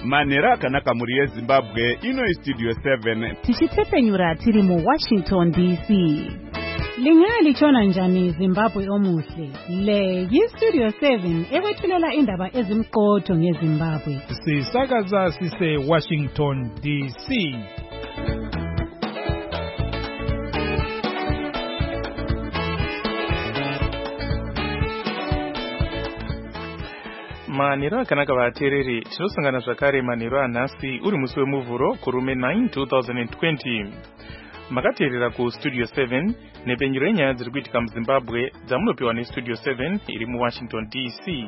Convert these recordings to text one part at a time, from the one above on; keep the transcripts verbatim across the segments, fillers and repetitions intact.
Manera kanaka muri yeZimbabwe ino Studio seven. Tichitepenyura tiri mu Washington D C. Lingali chona njani Zimbabwe omuhle. Le yi Studio seven ekwethulela indaba ezimqotho ngeZimbabwe. Sisakaza sise Washington D C. Maniro akanaka vatereri tinosangana zvakare maniro anhasi uri musi wemuvhuro kurume nine two thousand twenty. Makateerera ku Studio seven nepenyero yenyaya dziri kuitika muZimbabwe dzamunopiwa neStudio seven iri muWashington D C.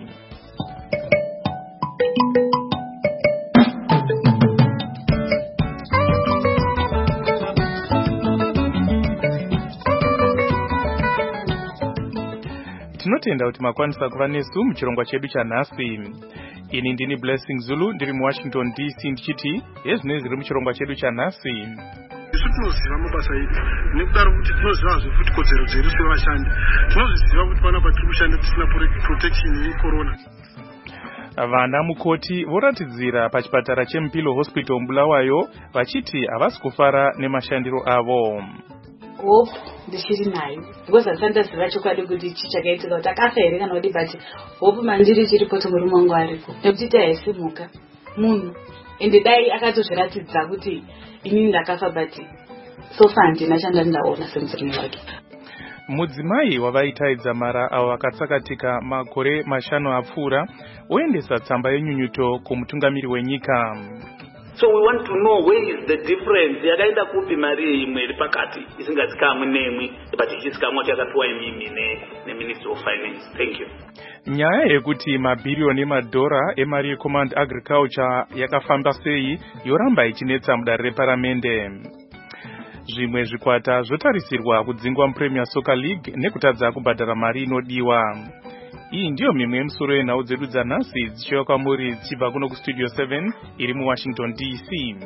Tinotenda kuti makwanisa kuva nesu muchirongwa chedu chanhasi. Ini ndini Blessing Zulu ndiri muWashington D C ndichiti hezvinenge zviri muchirongwa chedu chanhasi. Isu tinoziva mabasa edu nekudaro kuti tinoziva zvokuti kodzero dzedu sevashandi tinozviziva kuti panapa tiri kushanda tisina protection yecorona. Vana mukoti voratidzira pachipatara cheMpilo Hospital Bulawayo vachiti havasi kufara nemashandiro avo. Hope ndichiri nayo because asandaziva chokwadi kuti chichakaitika kuti akafa here kana kuti but hope mandiri chiripo tomuri mangu ariko nekuti taisimuka munhu ende dai akatozviratidza kuti ini ndakafa but so far ndina chanda ndaona semudzimu wake. Mudzimai wavaitaidza mara avo vakatsakatika makore mashanu apfuura oendesa tsamba yenyunyuto kumutungamiri wenyika. So we want to know where is the difference. Yakaenda kupi mari imwe iri pakati isingazikamwe nemwe but ichisikamwa chakapiwa imimi neMinistry of Finance. Thank you. Nyaya yekuti mabhiriyoni emadhora emari yeCommand Agriculture yakafamba sei yoramba ichinetsa mudare reparamende. Zvimwe zvikwata zvotarisirwa kudzingwa muPremier Soccer League nekutadza kubhadhara mari inodiwa. Iyi ndiyo mimwe yemusoro yenhau dzedu dzanhasi dzichiuya kwamuri dzichibva kuno kuStudio seven iri muWashington D C.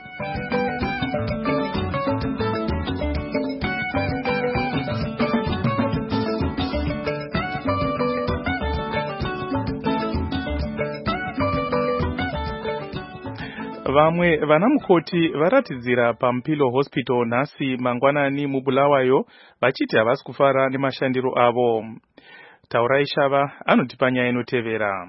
Vamwe vana mukoti varatidzira paMpilo Hospital nhasi mangwanani muBulawayo vachiti havasi kufara nemashandiro avo. Taurai Shava anotipa nyaya inotevera.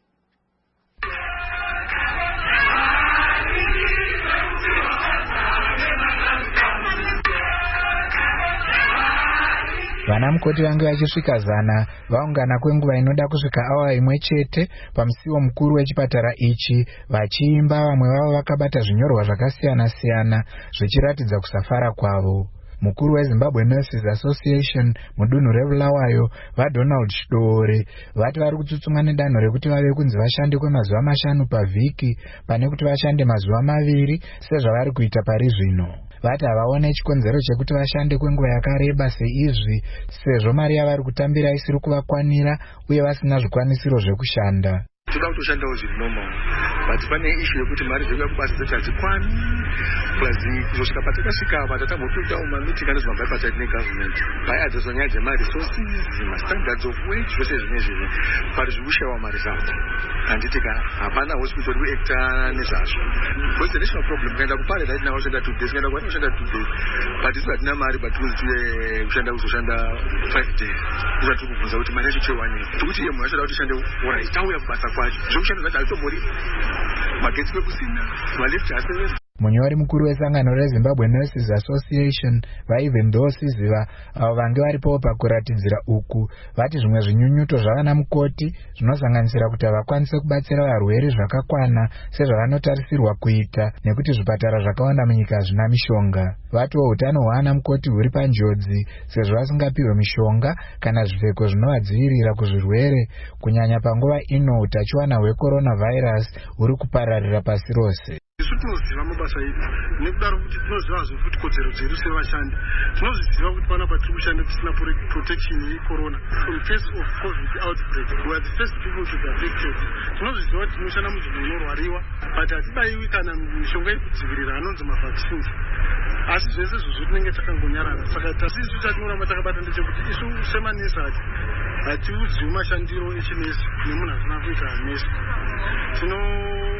Vana mukoti vange vachisvika zana vaungana kwenguva inoda kusvika awa imwe chete pamusiwo mukuru wechipatara ichi vachiimba, vamwe vavo vakabata zvinyorwa zvakasiyana siyana zvichiratidza kusafara kwavo. Mukuru weZimbabwe Nurses Association mudunhu reBulawayo vaDonald Chidore vati vari kutsutsumwa nedanho rekuti vave kunzi vashande kwemazuva mashanu pavhiki pane kuti vashande mazuva maviri sezvavari kuita pari zvino. Vati havaone chikonzero chekuti vashande kwenguva yakareba seizvi sezvo mari yavari kutambira isiri kuvakwanira uye vasina zvikwanisiro zvekushanda. Toda kutoshandawo zviri normal but pane issue yekuti mari dzekuya kubasa dzedu hadzikwani plus kuzosvika patakasvika apa tatambopindawo mamiting anozvambai negovernment vaiadzoswa nyaya dzemaresources mastandards of wage zvose zvine zviri but zvikushayiwa mari zvadzo. Handitika hapana hospital iri kuacta nezvazvo because the national problem kuenda kupare taiti navoshanda two days kuenda kwati noshanda two days but isu hatina mari but tiri kushanda kuzoshanda five days kuza tiri kubvunza kuti mari yacho chewani tokuti iye munhu achada kuti shande orai tauya kubasa kwacho zvokushanda zvacho hatombori magetsi kwekusina malifti hasevenzi. Munyori mukuru wesangano reZimbabwe Nurses Association vaIvan Ndosiziva avo vange varipo pakuratidzira uku vati zvimwe zvinyunyuto zvavana mukoti zvinosanganisira kuti havakwanise kubatsira varwere zvakakwana sezvavanotarisirwa kuita nekuti zvipatara zvakawanda munyika hazvina mishonga. Vatiwo utano hwavana mukoti huri panjodzi sezvo vasingapiwe mishonga kana zvipfeko zvinovadzivirira kuzvirwere kunyanya panguva ino utachiwana hwecoronavirus huri kupararira pasi rose. Isu tinoziva mabasa edu nekudaro kuti tinoziva zvokuti kodzero dzedu sevashandi tinozviziva kuti panapa tiri kushanda tisina protection yecorona. In case of COVID outbreak we are the first people to be affected. Tinozviziva kuti tinoshanda munzvimbo inorwariwa but hatibayiwi kana mishonga yekudzivirira anonzi mavaccines. Asi zvese izvozvo tinenge takangonyarara saka tasisu chatinoramba takabata ndechekuti isu semanesi ati hatiudziwi mashandiro echinesi nemunhu asina kuita nesi. Tino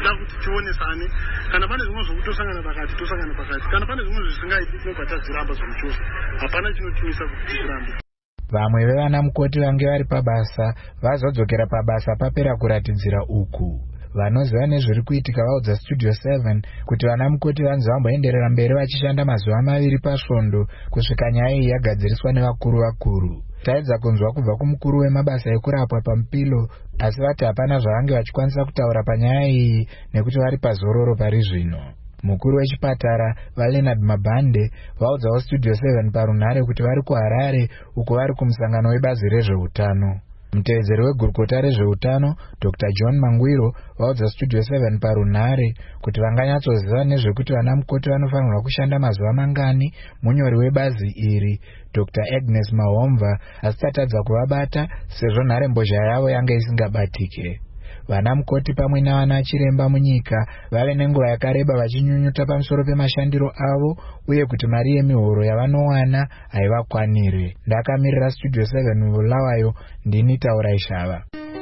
tinoda kuti tionesane kana pane zvimwe zvokutosangana pakati tosangana pakati kana pane zvimwe zvisingaiti tinobva tazviramba zvomuchosa hapana chinotimisa kuti tirambe. Vamwe vevana mukoti vange vari pabasa vazodzokera pabasa papera kuratidzira uku. Vanoziva nezviri kuitika vaudza Studio seven kuti vana mukoti vanzi vamboenderera mberi vachishanda mazuva maviri pasvondo kusvika nyaya iyi yagadziriswa nevakuru vakuru. Taedza kunzwa kubva kumukuru wemabasa ekurapwa paMupilo, asi vati hapana zvavange vachikwanisa kutaura panyaya iyi nekuti vari pazororo pari zvino. Mukuru wechipatara vaLeonard Mabhande vaudzawo Studio seven parunhare kuti vari kuHarare uko vari kumusangano webazi rezveutano. Mutevedzeri wegurukota rezveutano Doctor John Mangwiro vaudza Studio seven parunhare kuti vanganyatsoziva nezvekuti vana mukoti vanofanirwa kushanda mazuva mangani. Munyori webazi iri Doctor Agnes Mahomva asatadza kuvabata sezvo nhare mbozha yavo yanga isingabatike. Vana mukoti pamwe navana chiremba munyika vave nenguva yakareba vachinyunyuta pamusoro pemashandiro avo uye kuti mari yemihoro yavanowana haivakwanire. Ndakamirira Studio seven mubulawayo, ndini Taura Ishava.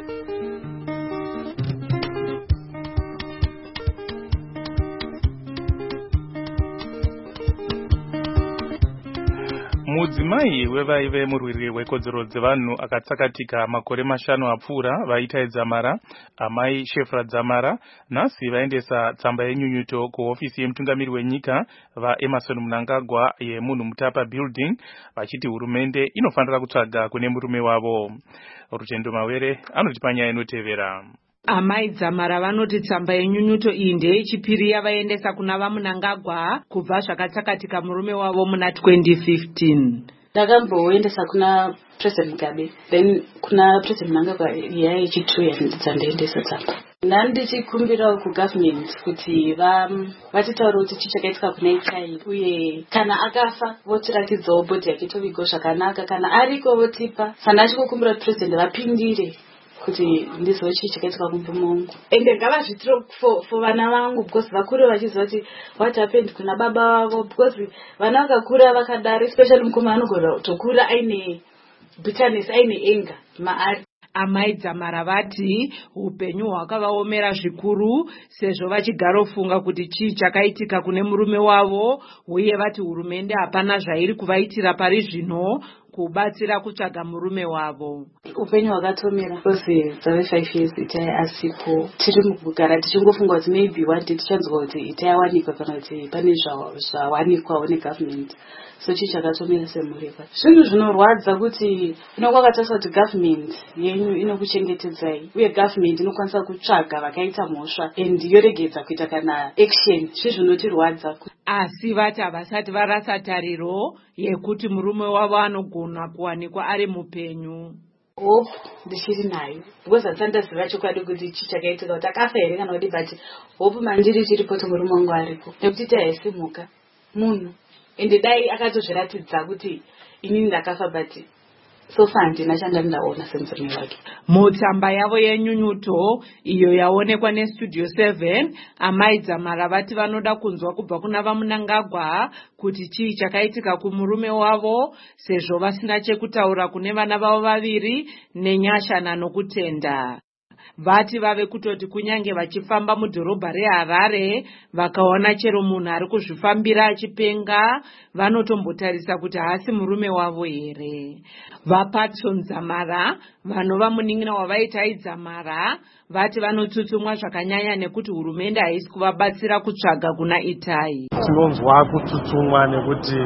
Mudzimai wevaive murwiri wekodzero dzevanhu akatsakatika makore mashanu apfuura vaita Dzamara, amai Shefra Dzamara, nhasi vaendesa tsamba yenyunyuto kuhofisi yemutungamiri wenyika vaEmerson Mnangagwa yemunhu Mutapa Building vachiti hurumende inofanira kutsvaga kune murume wavo. Rutendo Mawere anoti panyaya inotevera. Amai Dzamara vanoti tsamba yenyunyuto iyi ndeyechipiri yavaendesa kuna vaMnangagwa kubva zvakatsakatika murume wavo muna twenty fifteen. Ndakamboendesa kuna President Mugabe, then kuna President Mnangagwa yaya yechitu yandidzaendeesa tsamba. Ndandichikumbirawo kugovernment kuti vatitaure kuti chii chakaitika kuna Itai uye kana akafa votirakidzawo bhodhi yake tovigwa zvakanaka, kana ariko votipa. Saka ndachikukumbira kuti President vapindire kuti ndizo chii chakaitika kumbumo wangu ende ngavazvitire for vana vangu because vakuru vachiziva kuti what happened kuna baba vavo, because vana vakakura vakadaro, especially mukoma anogona kutokura aine bitterness, aine anger maari. Amai Dzamara vati upenyu hwakavaomera zvikuru sezvo vachigarofunga kuti chii chakaitika kune murume wavo, uye vati hurumende hapana zvairi kuvaitira pari zvino kubatsira kutsvaga murume wavo. Upenyu hwakatomera because dzave five years Itai asipo. Tiri mukugara tichingofunga kuti maybe one day tichanzwa kuti Itai awanikwa kana kuti pane zvawanikwawo negovernment. So chii chakatomera semureka. Zvinhu zvinorwadza kuti inokwakatarisa kuti government yenyu inokuchengetedzai uye government inokwanisa kutsvaga vakaita mhosva and yoregedza kuita kana action. Zvinhu zvinotirwadza. Asi vati havasati varasa tariro yekuti murume wavo anogona kuwanikwa ari mupenyu. Hope ndichiri nayo because handisandazviva chokwadi kuti chii chakaitika kuti akafa here kana kuti, but hope manjiri chiripo kuti murume wangu ariko nekuti taisimuka munhu ende dai akatozviratidza kuti inini ndakafa, but so far handina chandandaona semurume wake. Mutsamba yavo yenyunyuto iyo yaonekwa neStudio seven, amai Dzamara vati vanoda kunzwa kubva kuna vaMnangagwa kuti chii chakaitika kumurume wavo sezvo vasina chekutaura kune vana vavo vaviri nenyashana nokutenda. Vati vave kutoti kunyange vachifamba mudhorobha reHarare vakaona chero munhu ari kuzvifambira achipenga vanotombotarisa kuti haasi murume wavo here. VaPatson Dzamara vanova munin'ina wavaitai Dzamara vati vanotsutsumwa zvakanyanya nekuti hurumende haisi kuvabatsira kutsvaga kuna Itai. Tinonzwa kutsutsumwa nekuti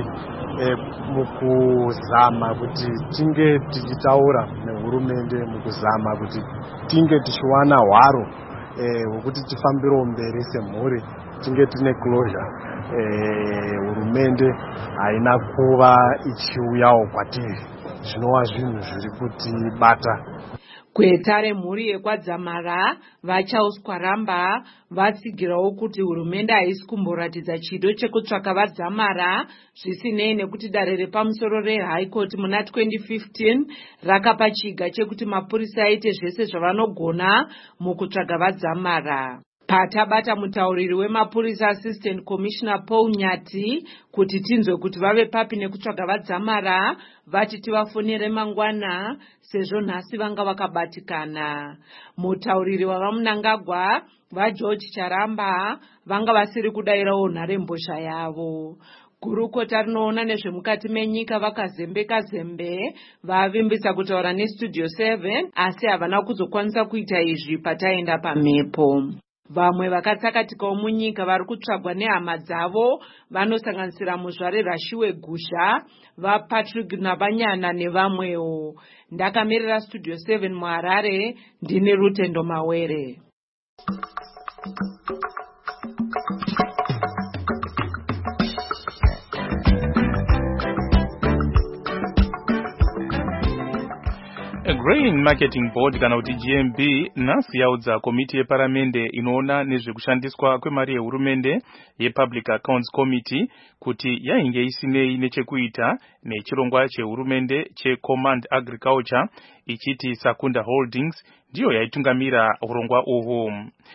mukuzama kuti tinge tichitaura nehurumende mukuzama kuti tinge tichiwana hwaro hwekuti tifambire mberi semhuri tinge tine closure. Hurumende haina kuva ichiuyawo kwatiri, zvinova zvinhu zviri kutibata. Gweta remhuri yekwaDzamara vaCharles Kwaramba vatsigirawo kuti hurumende haisi kumboratidza chido chekutsvaka vaDzamara, zvisinei nekuti dare repamusoro reHigh Court muna twenty fifteen rakapa chiga chekuti mapurisa aite zvese zvavanogona mukutsvaga vaDzamara. Patabata mutauriri wemapurisa Assistant Commissioner Paul Nyati kuti tinzwe kuti vave papi nekutsvaga vadzamara vachiti vafonere mangwana sezvo nhasi vanga vakabatikana. Mutauriri wavamunangagwa vaGeorge Charamba vanga vasiri kudayirawo nharembozha yavo. Gurukota rinoona nezvemukati menyika vakazembeka zembe vavimbisa kutaura neStudio seven asi havana kuzokwanisa kuita izvi pataenda pamhepo. Vamwe vakatsakatikawo munyika vari kutsvagwa nehama dzavo vanosanganisira muzvare Rashiwe Gusha, vaPatrick Navanyana nevamwewo. Ndakamirira Studio seven muHarare, ndine Rutendo Mawere. Grain Marketing Board kana kuti G M B nhasi yaudza komiti yeparamende inoona nezvekushandiswa kwemari yehurumende yePublic Accounts Committee kuti yainge isinei nechekuita nechirongwa chehurumende cheCommand Agriculture ichiti Sakunda Holdings ndiyo yaitungamira urongwa uhwu.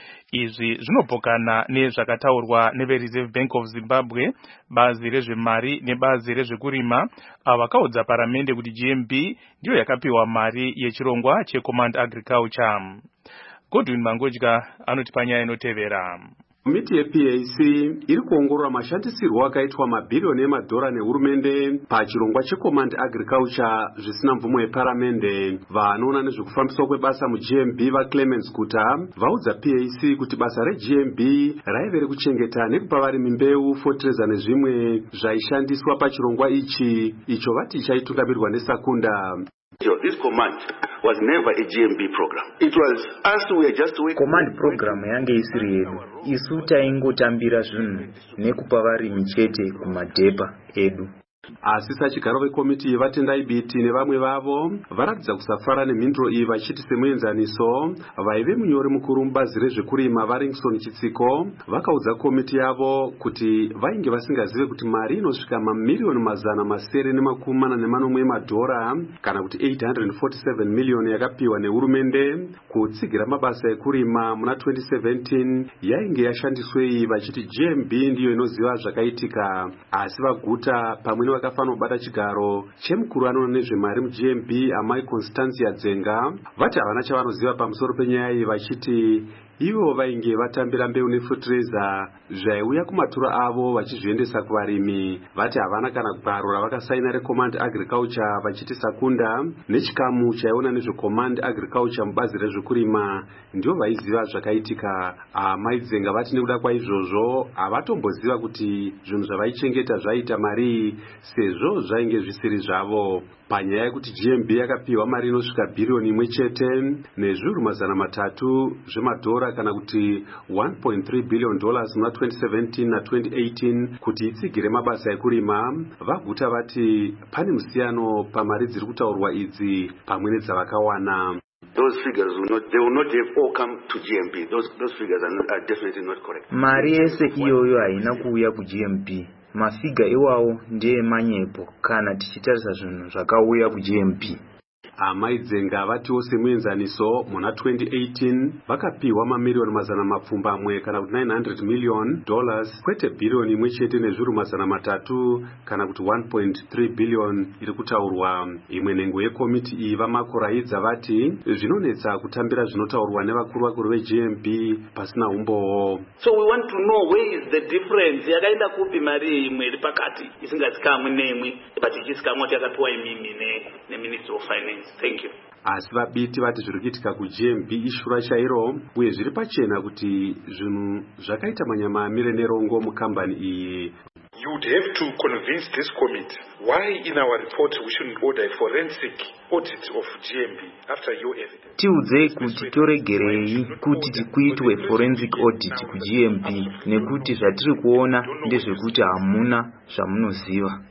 Izvi zvinopokana nezvakataurwa neveReserve Bank of Zimbabwe, bazi rezvemari nebazi rezvekurima vakaudza paramende kuti G M B ndiyo yakapiwa mari yechirongwa cheCommand Agriculture. Godwin Mangodya anoti panyaya inotevera. Komiti yeP A C iri kuongorora mashandisirwo akaitwa mabhirioni emadhora nehurumende pachirongwa cheCommand Agriculture zvisina mvumo yeparamende. Vanoona nezvekufambiswa kwebasa muG M B vaClemens Kuta vaudza P A C kuti basa reG M B raive rekuchengeta nekupa varimi mbeu, fotireza nezvimwe zvaishandiswa pachirongwa ichi, icho vati chaitungamirirwa neSakunda. This command was never a G M B program. It was us who were just waiting. Command program yange isiri yedu. Isu taingotambira zvinhu nekupa varimi chete kumadhepa edu. Asi sachigaro vekomiti yevatendai biti nevamwe vavo varatidza kusafara nemhinduro iyi vachiti semuenzaniso. Vaive munyori mukuru mubazi rezvekurima vaRingson Chitsiko vakaudza komiti yavo kuti vainge vasingazive kuti mari inosvika mamiliyoni mazana masere nemakumi mana nemanomwe emadhora kana kuti eight hundred forty-seven miliyoni yakapiwa nehurumende kutsigira mabasa ekurima muna twenty seventeen yainge yashandiswei vachiti G M B ndiyo inoziva zvakaitika. Asi vaguta pamwe vakafanira kubata chigaro chemukuru anoona nezvemari muG M B amai Constancia Dzenga vati havana chavanoziva pamusoro penyaya iyi vachiti ivo vainge vatambira mbeu nefotireza zvaiuya kumaturo avo vachizviendesa kuvarimi. Vati havana kana gwaro ravakasaina reCommand Agriculture vachiti Sakunda nechikamu chaiona nezveCommand Agriculture mubazi rezvekurima ndio vaiziva zvakaitika. Amai Dzenga vati nekuda kwaizvozvo havatomboziva kuti zvinhu zvavaichengeta zvaita mari sezvo zvainge zvisiri zvavo. Panyaya yekuti G M B yakapiwa mari inosvika bhirioni imwe chete nezviuru mazana matatu zvemadhora kana kuti one point three billion dollars muna twenty seventeen na twenty eighteen kuti itsigire mabasa ekurima, vaguta vati pane musiyano pamari dziri kutaurwa idzi pamwe nedzavakawana. Those figures will not, they will not have all come to G M B. Those, those figures are, not, are definitely not correct. Mari yese iyoyo haina kuuya kuG M B. Mafiga iwawo ndiye manyepo kana tichitarisa zvinhu zvakauya kuG M B. Amai Dzenga vatiwo semuenzaniso muna twenty eighteen vakapiwa mamiliyoni mazana mapfumbamwe kana kuti nine hundred million dollars kwete bhirioni imwe chete nezviuru mazana matatu kana kuti one point three billion iri kutaurwa. Imwe nhengo yekomiti iyi vamakoraidza vati zvinonetsa kutambira zvinotaurwa nevakuru vakuru veG M B pasina umbowo. So we want to know where is the difference yakaenda kupi mari imwe iri pakati isingazikamwe neimwe pachichizikamwa chakapiwa imimi neMinister of Finance. Thank you. Asi vabiti vati zviri kuitika kuG M B ishura chairo uye zviri pachena kuti zvinhu zvakaita manyama amire nerongo mukambani iyi. You would have to convince this committee why in our report we shouldn't order a forensic audit of G M B after your evidence. Tiudze kuti toregerei kuti kuitwe forensic audit kuG M B nekuti zvatiri kuona ndezvekuti hamuna zvamunoziva.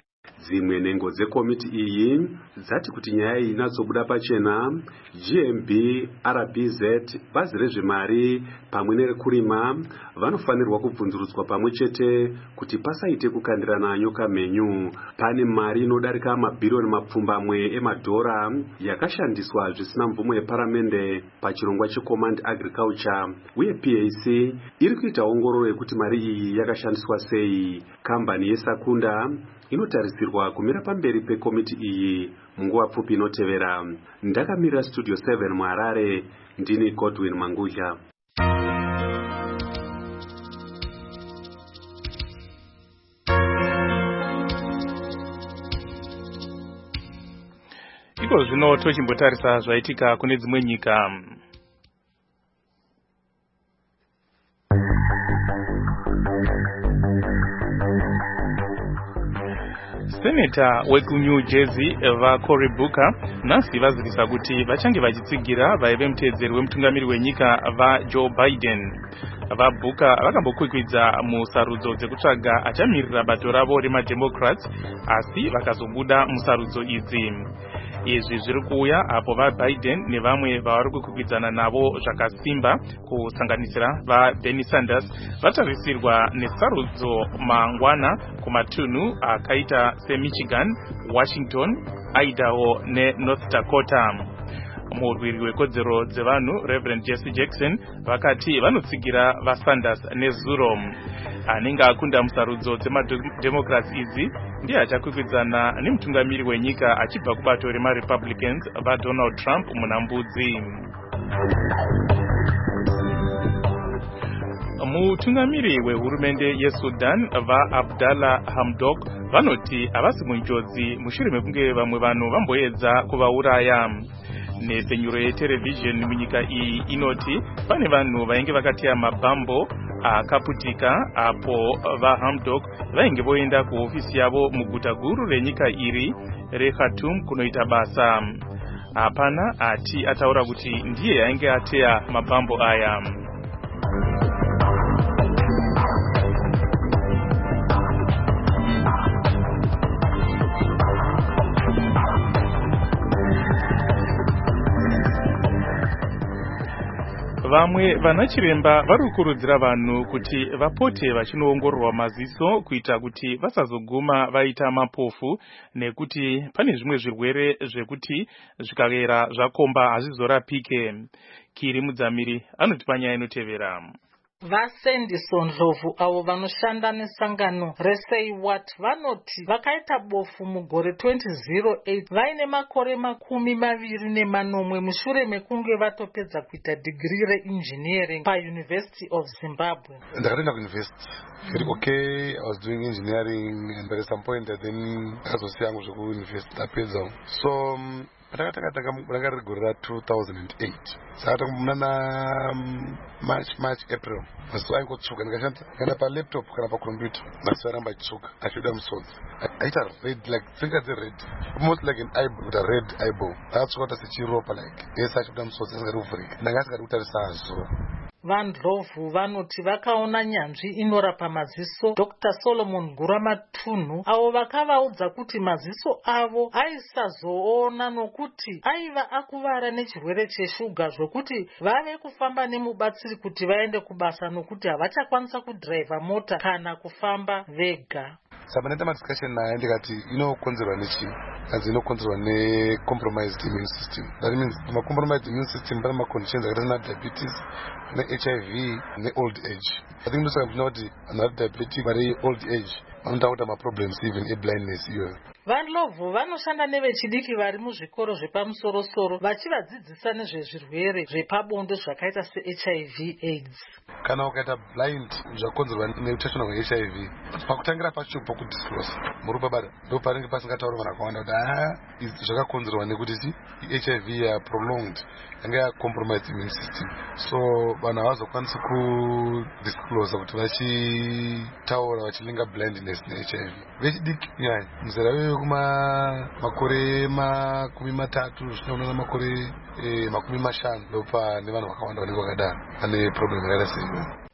Dzimwe nhengo dzekomiti iyi dzati kuti nyaya iyi inatsobuda pachena, G M B, R B Z, bazi rezvemari pamwe nerekurima vanofanirwa kubvunzurutswa pamwe chete kuti pasaite kukandirana nyoka mhenyu. Pane mari inodarika mabhirioni mapfumbamwe emadhora yakashandiswa zvisina mvumo yeparamende pachirongwa cheCommand Agriculture, uye P A C iri kuita ongororo yekuti mari iyi yakashandiswa sei. Kambani yeSakunda inotarisirwa kumira pamberi pekomiti iyi munguva pfupi inotevera. Ndakamirira Studio seven muHarare, ndini Godwin Mangudya. Iko zvino tochimbotarisa zvaitika kune dzimwe nyika. Senator wekuNew Jersey vaCory Booker nhasi vazivisa kuti vachange vachitsigira vaive muteedzeri wemutungamiri wenyika vaJoe Biden. VaBooker vakambokwikwidza musarudzo dzekutsvaga achamirira bato ravo remademocrats, asi vakazobuda musarudzo idzi. Izvi zviri kuuya apo vaBiden nevamwe vavari kukwikwidzana navo zvakasimba kusanganisira vaBernie Sanders vatarisirwa nesarudzo mangwana kumatunhu akaita seMichigan, Washington, Idaho neNorth Dakota. Murwiri wekodzero dzevanhu Reverend Jesse Jackson vakati vanotsigira vaSanders nezuro. Anenge akunda musarudzo dzemademocrats idzi ndiye achakwikwidzana nemutungamiri wenyika achibva kubato remaRepublicans vaDonald Trump munhambudzi. Mutungamiri wehurumende yeSudan vaAbdallah Hamdok vanoti havasi munjodzi mushure mekunge vamwe vanhu vamboedza kuvauraya. Nepfenyuro yeterevhizheni munyika iyi inoti pane vanhu vainge vakateya mabhambo akaputika apo vaHamdok vainge voenda kuhofisi yavo muguta guru renyika iri reKhartoum kunoita basa. Hapana ati ataura kuti ndiye ainge ateya mabhambo aya. Vamwe vanachiremba vari kukurudzira vanhu kuti vapote vachinoongororwa maziso kuita kuti vasazoguma vaita mapofu, nekuti pane zvimwe zvirwere zvekuti zvikavera zvakomba hazvizorapike. Kiri Mudzamiri anoti panyaya inotevera. VaSendison Ndlovu avo vanoshanda nesangano reSay What vanoti vakaita bofu mugore twenty oh eight vaine makore makumi maviri nemanomwe mushure mekunge vatopedza kuita degree reengineering paUniversity of Zimbabwe. Ndakaenda kuuniversity very okay. I was doing engineering and at some point I then kazosiya yangu zvekuuniversity ndapedza. So um, ndakatanga rigore ra two thousand eight saka muna March March April maziso aingotsvuka ndikashanda palaptop kana pacomputer maziso aramba achitsvuka achiuda musodzi aita red like fingers red almost like an eyeball with a red eyeball akatsvuka kuti sechiropa like yese achiuda musodzi asingari kuvhurika ndanga asingari kutarisa zuva. VaNdlovu vanoti vakaona nyanzvi inorapa maziso Doctor Solomon Guramatunhu avo vakavaudza kuti maziso avo aisazoona nokuti aiva akuvara nechirwere cheshuga zvokuti vave kufamba nemubatsiri kuti vaende kubasa nokuti havachakwanisa kudhiraivha mota kana kufamba vega. Saka ndaita madiscussion naye ndikati inokonzerwa nechii? Kanzi inokonzerwa necompromised immune system. That means macompromised immune system pane maconditions akaita sena diabetes, ne-H I V, ne-old age. I think ndosaka ndina kuti vanhu vari diabetic vari old age vanoita kuita maproblems even eblindness iyoyo. VaNdlovu vanoshanda nevechidiki vari muzvikoro zvepamusoro-soro vachivadzidzisa nezvezvirwere zvepabonde zvakaita seH I V AIDS. Kana ukaita blind zvakonzerwa neutachiona hweH I V pakutangira pacho pokudisclose muri babada ndo paringe pasingatauri vanhu vakawanda kuti haa zvakakonzerwa nekuti chi H I V ya prolonged yanga yacompromised immune system, so vanhu havazokwanisi kudisclose kuti vachitaura vachilinga blindness neH I V. Vechidiki nyaya muzera wewe kuma makore makumi matatu zvinoona na makore eh, makumi mashanu ndopa nevanhu vakawanda vanenge vakadaro ane problem yakaita seyo.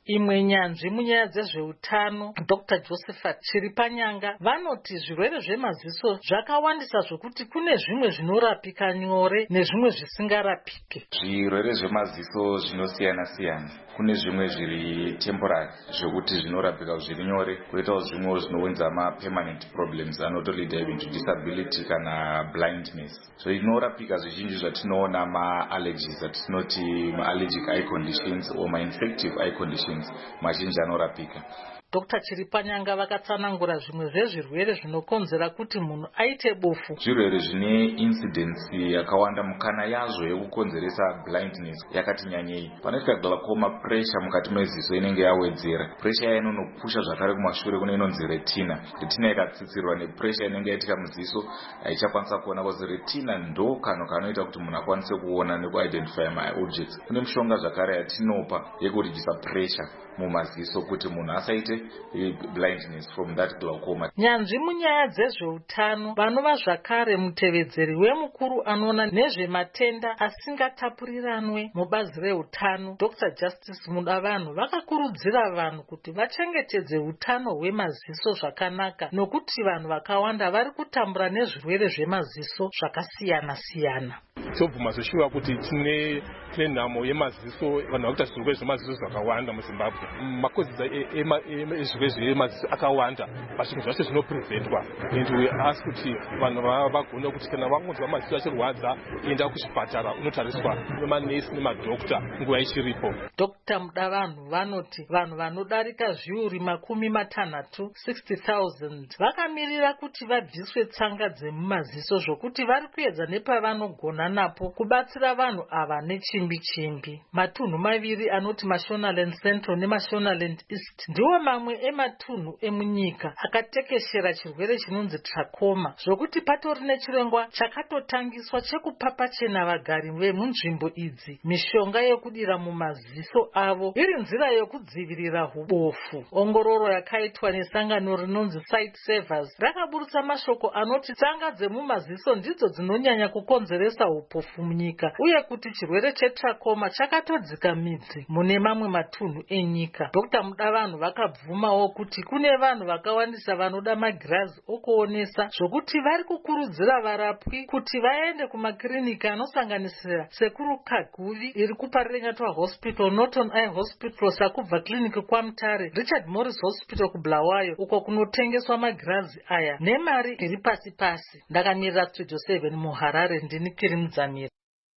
Imwe nyanzvi munyaya dzezveutano Doctor Josephat Chiripanyanga vanoti zvirwere zvemaziso zvakawandisa zvokuti kune zvimwe zvinorapika nyore nezvimwe zvisingarapike. Zvirwere zvemaziso zvinosiyana siyana. Kune zvimwe zviri temporary zvokuti zvinorapika zviri nyore, koitawo zvimwe zvinounza ma permanent problems anotolida even to disability kana blindness. So inorapika zvizhinji zvatinoona ma allergies atinoti ma allergic eye conditions or ma infective eye conditions mazhinji anorapika. Doctor Chiripanyanga vakatsanangura zvimwe zvezvirwere zvinokonzera kuti munhu aite bofu. Zvirwere zvine incidence yakawanda mukana yazvo yekukonzeresa blindness yakati nyanyei. Panoita glaucoma, pressure mukati meziso inenge yawedzera. Pressure iya inonopusha zvakare kumashure kune inonzi retina. Retina ikatsitsirwa nepressure inenge yaitika muziso haichakwanisa kuona, because retina ndo kano kanoita kuti munhu akwanise kuona nekuidentify ma objects. Kune mishonga zvakare yatinopa yekurijisa pressure mumaziso kuti munhu asaite blindness from that glaucoma. Nyanzvi munyaya dzezveutano vanova zvakare mutevedzeri wemukuru anoona nezvematenda asingatapuriranwe mubazi reutano Doctor Justice Mudavanhu vakakurudzira vanhu kuti vachengetedze utano hwemaziso zvakanaka nokuti vanhu vakawanda vari kutambura nezvirwere zvemaziso zvakasiyana siyana. Tobvuma zvishuwa kuti tine tine nhamo yemaziso, vanhu vakuita zvirwere zvemaziso zvakawanda muZimbabwe. Makozi ezvirwere zvemaziso akawanda, zvinhu zvacho zvinopreventwa, and we ask kuti vanhu vagone kuti kana vangonzwa maziso achirwadza enda kuchipatara unotariswa nemanesi nemadokta nguva ichiripo. Doctor Mudavanhu vanoti vanhu vanodarika zviuri makumi matanhatu sixty thousand vakamirira kuti vabviswe tsanga dzemumaziso zvokuti vari kuedza nepavanogona napo kubatsira vanhu ava nechimbi chimbi. Matunhu maviri anoti Mashonaland Central neMashonaland East ndiwo mamwe ematunhu emunyika akatekeshera chirwere chinonzi trachoma, zvokuti patori nechirongwa chakatotangiswa chekupa pachena vagari vemunzvimbo idzi mishonga yekudira mumaziso avo iri nzira yokudzivirira ubofu. Ongororo yakaitwa nesangano rinonzi Sight Savers rakaburutsa mashoko anoti tsanga dzemumaziso ndidzo dzinonyanya kukonzeresa upofu munyika, uye kuti chirwere chetrachoma chakatodzika midzi mune mamwe matunhu enyika. Doctor Mudavanhu vakabvumawo kuti kune vanhu vakawandisa vanoda magirazi okuonesa, zvokuti vari kukurudzira varapwi kuti vaende kumakirinika anosanganisira Sekuru Kaguvi iri kuParirenyatwa Hospital, Norton Eye Hospital, Sakubva Clinic kwaMutare, Richard Morris Hospital kuBulawayo uko kunotengeswa magirazi aya nemari iri pasi pasi. Ndakamirira Studio seven muHarare, ndini Kiri Mudzamira.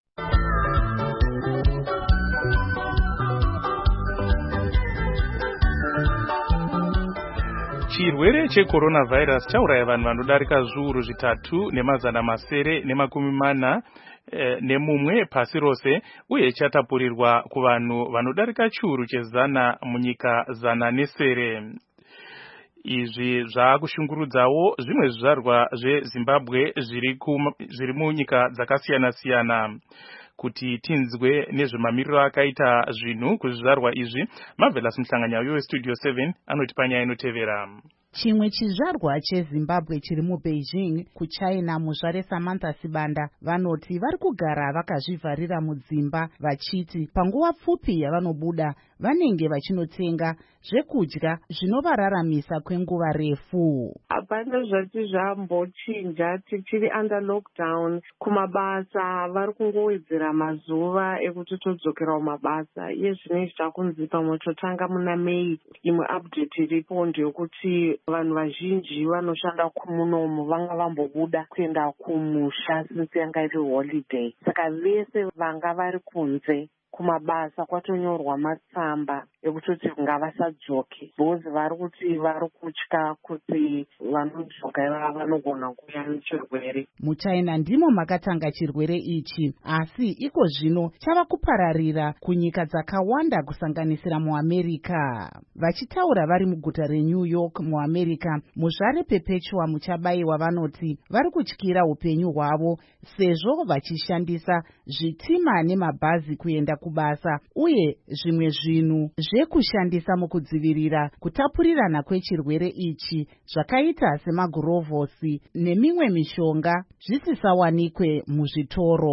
Chirwere checoronavirus chauraya vanhu vanodarika zviuru zvitatu nemazana masere nemakumi mana eh, nemumwe pasi rose, uye chatapurirwa kuvanhu vanodarika chiuru chezana munyika zana nesere. Izvi zvakushungurudzawo zvimwe zvizvarwa zveZimbabwe zviri munyika dzakasiyana siyana. Kuti tinzwe nezvemamiriro akaita zvinhu kuzvizvarwa izvi, Marvelous Mhlanganyauyo weStudio seven anoti panyaya inotevera. Chimwe chizvarwa cheZimbabwe chiri muBeijing kuChina, muzvare Samantha Sibanda vanoti vari kugara vakazvivharira mudzimba vachiti panguva pfupi yavanobuda vanenge vachinotsenga zvekudya zvinovararamisa kwenguva refu. Hapana zvati zvambochinja, tichiri under lockdown. Kumabasa vari kungowedzera mazuva ekuti todzokera kumabasa. Iye zvinezvi takunzi pamwe totanga muna Mei. Imwe update iripo ndeyekuti vanhu vazhinji vanoshanda kumunomu vanga vambobuda kuenda kumusha since yanga iri holiday. Saka vese vanga vari kunze kumabasa kwatonyorwa matsamba ekutoti ngavasadzoke, because vari kuti vari kutya kuti vanodzoka ivava vanogona kuuya nechirwere. MuChina ndimo makatanga chirwere ichi, asi iko zvino chava kupararira kunyika dzakawanda kusanganisira muAmerica. Vachitaura vari muguta reNew York muAmerica, muzvare Perpetua Muchabayiwa vanoti vari kutyira upenyu hwavo sezvo vachishandisa zvitima nemabhazi kuenda kubasa uye zvimwe zvinhu zvekushandisa mukudzivirira kutapurirana kwechirwere ichi zvakaita semagurovhosi nemimwe mishonga zvisisawanikwe muzvitoro.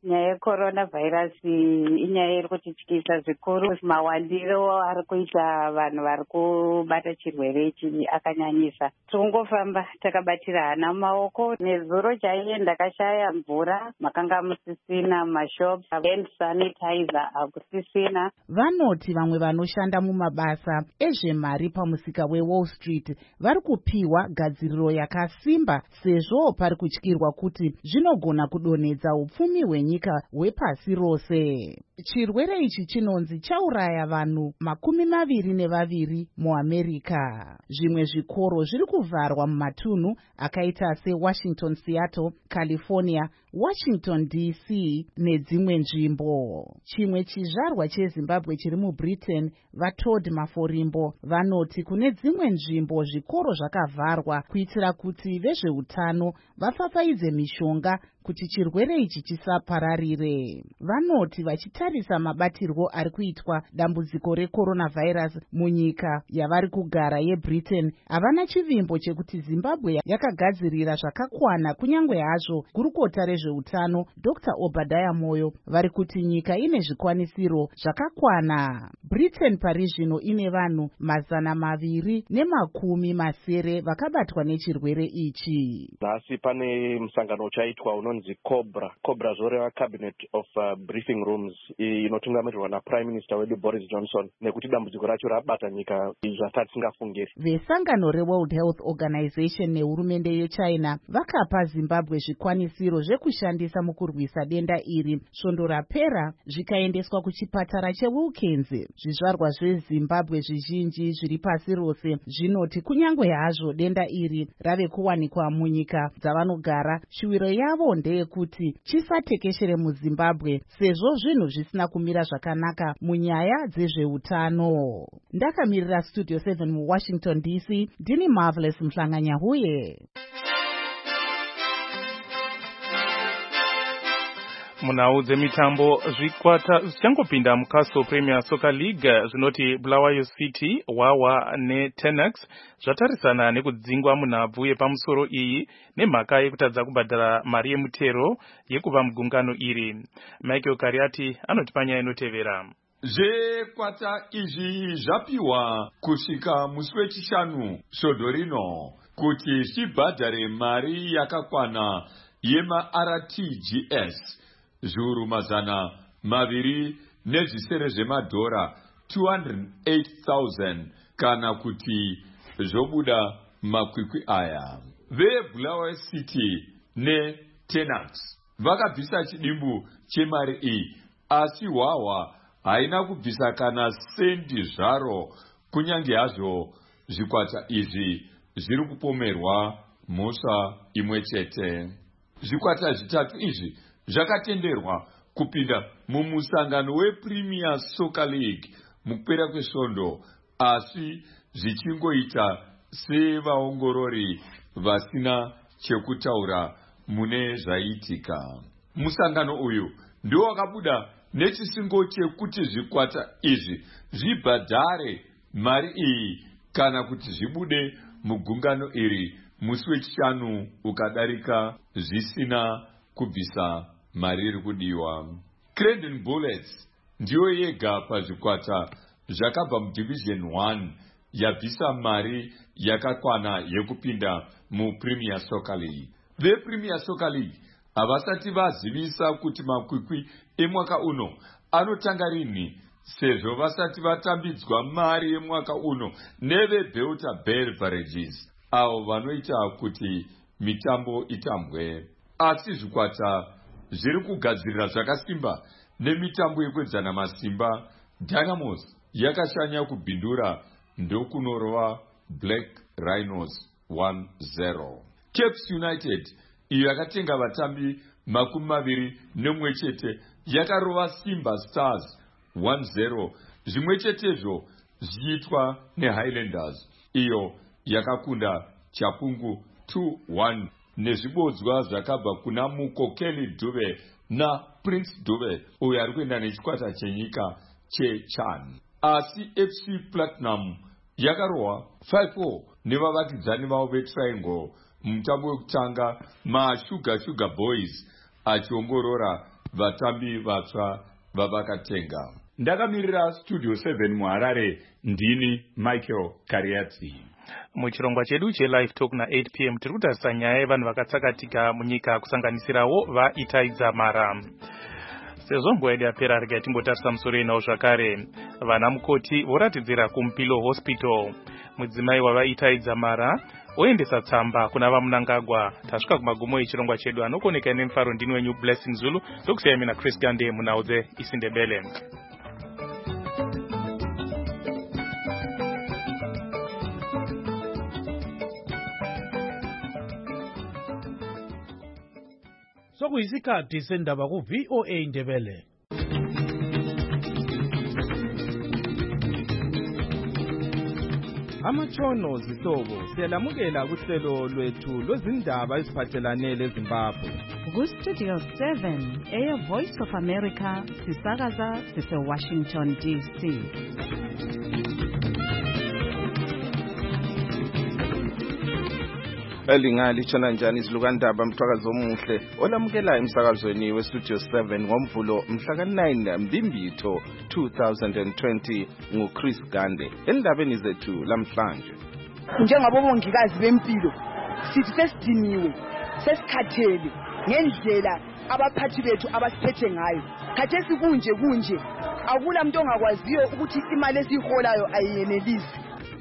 nyaya yecoronavhairasi inyaya iri kutityisa zvikuru. Mawandiro ari kuita vanhu vari kubata chirwere ichi akanyanyisa. Tikungofamba takabatira hana mumaoko. Nezuro chaiye ndakashaya mvura, makanga musisina mashops, hand sanitizer hakusisina. Vanoti vamwe vanoshanda mumabasa ezvemari pamusika weWall Street vari kupiwa gadziriro yakasimba sezvo pari kutyirwa kuti zvinogona kudonhedza upfumi hwenyika hwepasi rose. Chirwere ichi chinonzi chauraya vanhu makumi maviri nevaviri muAmerica. Zvimwe zvikoro zviri kuvharwa mumatunhu akaita seWashington, Seattle, California, Washington D C nedzimwe nzvimbo. Chimwe chizvarwa cheZimbabwe chiri muBritain, vaTodd Maforimbo, vanoti kune dzimwe nzvimbo zvikoro zvakavharwa kuitira kuti vezveutano vafafaidze mishonga kuti chirwere ichi chisapararire. Vanoti vachitarisa mabatirwo ari kuitwa dambudziko reCoronavirus munyika yavari kugara yeBritain, havana chivimbo chekuti Zimbabwe yakagadzirira zvakakwana kunyange hazvo gurukota rezveutano Doctor Obadiah Moyo vari kuti nyika ine zvikwanisiro zvakakwana. Britain pari zvino ine vanhu mazana maviri nemakumi masere vakabatwa nechirwere ichi. Nhasi pane musangano uchaitwa unonzi Cobra. Cobra zoreva Cabinet of uh, Briefing Rooms inotungamirirwa naPrime Minister wedu Boris Johnson nekuti dambudziko racho rabata nyika zvasati tisingafungiri. Vesangano reWorld Health Organization nehurumende yeChina vakapa Zimbabwe zvikwanisiro zvekushandisa mukurwisa denda iri. Svondo rapera zvikaendeswa kuchipatara cheWilkins. Zvizvarwa zveZimbabwe zvizhinji zviri pasi rose zvinoti kunyange hazvo denda iri rave kuwanikwa munyika dzavanogara, shuviro yavo ndeyekuti chisatekeshere muZimbabwe sezvo zvinhu zvisina kumira zvakanaka munyaya dzezveutano. Ndakamirira Studio seven muWashington D C, ndini Marvelous Mhlanganyahuye. Munhau dzemitambo, zvikwata zvichangopinda muCastle Premier Soccer League zvinoti Bulawayo City, Wawa neTenax zvatarisana nekudzingwa munhabvu yepamusoro iyi nemhaka yekutadza kubhadhara mari yemutero yekuva mugungano iri. Michael Kariati anoti panyaya inotevera. Zvekwata izvi zvapiwa kusvika musi wechishanu svondo rino kuti zvibhadhare mari yakakwana yemaR T G S zviuru mazana maviri nezvisere zvemadhora two hundred eight thousand kana kuti zvobuda makwikwi aya. VeBulawayo City neTenax vakabvisa chidimbu chemari iyi, asi Wawa haina kubvisa kana sendi zvaro kunyange hazvo zvikwata izvi zviri kupomerwa mhosva imwe chete. Zvikwata zvitatu izvi zvakatenderwa kupinda mumusangano wePremier Soccer League mukupera kwesvondo, asi zvichingoita sevaongorori vasina chekutaura mune zvaitika. Musangano uyu ndio wakabuda nechisingo chekuti zvikwata izvi zvibhadhare mari iyi kana kuti zvibude mugungano iri musi wechishanu ukadarika zvisina kubvisa mari iri kudiwa. Crandon Bullets ndiyo yega pazvikwata zvakabva muDivision one yabvisa mari yakakwana yekupinda muPremier Soccer League. VePremier Soccer League havasati vazivisa kuti makwikwi emwaka uno anotanga rini, sezvo vasati vatambidzwa mari yemwaka uno neveBelta Beverages avo vanoita kuti mitambo itambwe. Asi zvikwata zviri kugadzirira zvakasimba nemitambo yekuedzana masimba. Dynamos yakashanya kubhindura ndokunorova Black Rhinos one zero. Caps United iyo yakatenga vatambi makumi maviri nemwe chete yakarova Simba Stars one zero, zvimwe chetezvo zvichiitwa neHighlanders iyo yakakunda Chapungu two one nezvibodzwa zvakabva kuna Mukokeli Dube na Prince Dube uyo ari kuenda nechikwata chenyika cheChan. Asi F C Platinum yakarohwa five four nevavatidzani vavo veTriangle mumutambo wekutanga maSugar Sugar Boys achiongorora vatambi vatsva vavakatenga. Ndakamirira Studio seven muHarare, ndini Michael Kariatsi. Muchirongwa chedu che-Live Talk na eight p m tiri kutarisa nyaya yevanhu vakatsakatika munyika kusanganisirawo vaItai Dzamara. Sezvo nguva yedu yapera, regai timbotarisa musoro inawo zvakare. Vana mukoti voratidzira kuMpilo Hospital. Mudzimai wavaItai Dzamara oendesa tsamba kuna vaMunangagwa. Tasvika kumagumo echirongwa chedu, anokoneka nemufaro ndini wenyu Blessing Zulu, ndokusiyai mina Chris Gande munhau dzeIsindebele. Sokuyisikhathi sendaba ku V O A Ndebele. Amatshono zihlobo siyalamukela kuhlelo lwethu lwezindaba eziphathelane leZimbabwe. Ku Studio seven, Air Voice of America, sisakaza sise Washington D C. Elingali chona njani izilukandaba mthwakazi omuhle olamukela emsakazweni we Studio seven ngomvulo mhla ka nine Mbimbitho two thousand twenty ngu Chris Gande. Endabeni zethu lamhlanje, njengabobongikazi bempilo sithi sesidiniwe sesikhathele ngendlela abaphathi bethu abasiphethe ngayo. Khathesi kunje kunje akula muntu ongakwaziyo ukuthi imali esiholayo ayiyenelisi.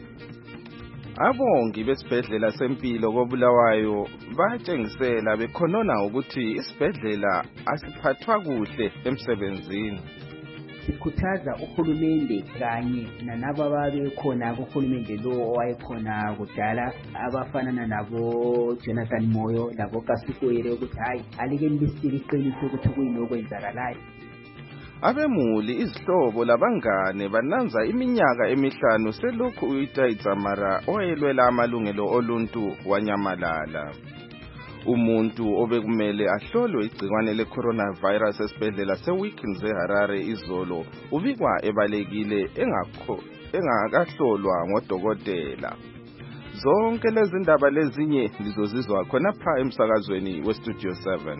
Abongi besibhedlela sempilo koBulawayo batshengisela bekhonona ukuthi isibhedlela asiphathwa kuhle emsebenzini. Sikhuthaza uhulumende kanye nanabo ababekhona kuhulumende lo owayekhona kudala abafanana nabo Jonathan Moyo labo Kasikwere ukuthi hayi alike libisile iqiniso ukuthi kuyini okwenzakalayo. Abemuli izihlobo labangane bananza iminyaka emihlanu selokhu uItai Dzamara oyelwela amalungelo oluntu wanyamalala. Umuntu obekumele ahlolwe igcikwane le-coronavirus esibhedlela seWilkins eHarare izolo ubikwa ebalekile engakho engakahlolwa ngodokotela. Zonke lezi ndaba lezinye lizozizwa khonapha emsakazweni weStudio seven.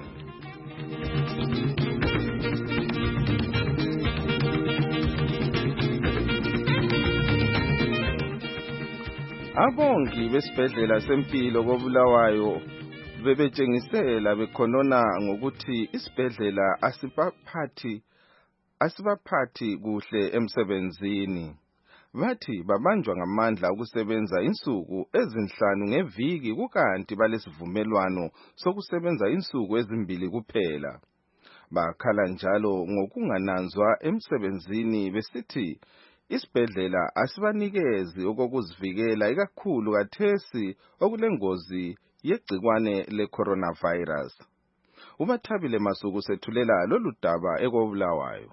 Abongi besibhedlela sempilo koBulawayo bebetshengisela bekhonona ngokuthi isibhedlela asibaphathi asibaphathi kuhle emsebenzini. Bathi babanjwa ngamandla ukusebenza insuku ezinhlanu ngeviki kukanti balesivumelwano sokusebenza insuku ezimbili kuphela. Bakhala njalo ngokungananzwa emsebenzini besithi isibhedlela asibanikezi okokuzivikela ikakhulu kathesi okulengozi yegcikwane le-coronavirus. Ubathabile Masuku sethulela lolu daba ekoBulawayo.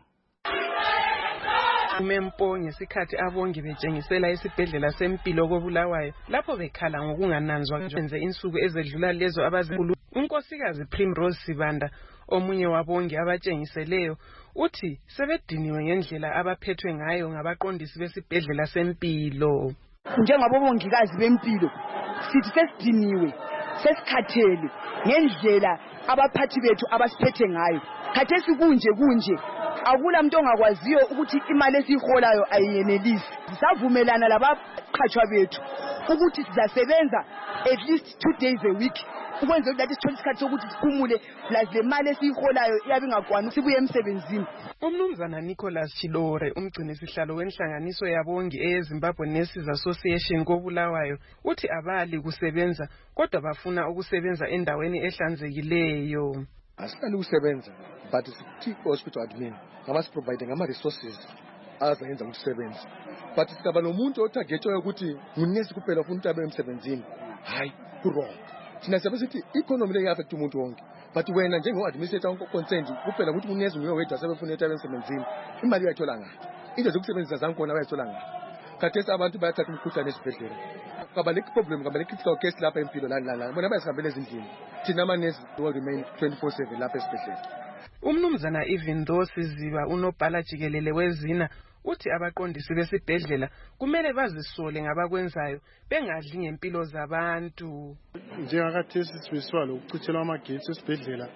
Umempo ngesikhathi abongi betshengisela isibhedlela sempilo koBulawayo lapho bekhala ngokungananzwa njenze insuku ezedlula lezo abazikulu. Unkosikazi Primrose Sibanda omunye wabongi abatshengiseleyo uthi sebediniwe ngendlela abaphethwe ngayo ngabaqondisi besibhedlela sempilo. Njengabobongikazi bempilo sithi sesidiniwe sesikhathele ngendlela abaphathi bethu abasiphethe ngayo. Khathesi kunje kunje akula muntu ongakwaziyo ukuthi imali esiholayo ayiyenelisi. Sisavumelana labaqhatshwa bethu ukuthi sizasebenza at least two days a week ukwenza ukuthi sithole isikhathi sokuthi siphumule plus le mali esiholayo iyabe ingakwani sibuye emsebenzini. Umnumzana Nicholas Chilore umgcini sihlalo wenhlanganiso yabongi eZimbabwe Nurses Association koBulawayo uthi abali kusebenza kodwa bafuna ukusebenza endaweni ehlanzekileyo. Asifani ukusebenza but sithi hospital admin ngama provide ngama resources azayenza ukusebenza but sikaba nomuntu otagetshoyo ukuthi ngunesi kuphela ufuna utabe emsebenzini. Hayi ku wrong. Thina siyabe sithi economy le affect umuntu wonke but wena njengo administrator concerned kuphela ukuthi unesi nguye wedwa sebefuna utabe emsebenzini imali uyathola ngayo. Into zokusebenzisa zankona bayathola ngayo. Khathesi abantu bayathatha umkhuhlane esibhedlela. Kaba le problem kaba le critical case lapha empilo lana lana bona bayasihambela ezindlini. Thina amanesi will remain twenty-four seven lapha esibhedlela. Umnumzana even though siziba unobhala jikelele wezina uthi abaqondisi besibhedlela kumele bazisole ngabakwenzayo bengadli ngempilo zabantu. Njengakathesi sibiswa lokuchithelwa amagetsi esibhedlela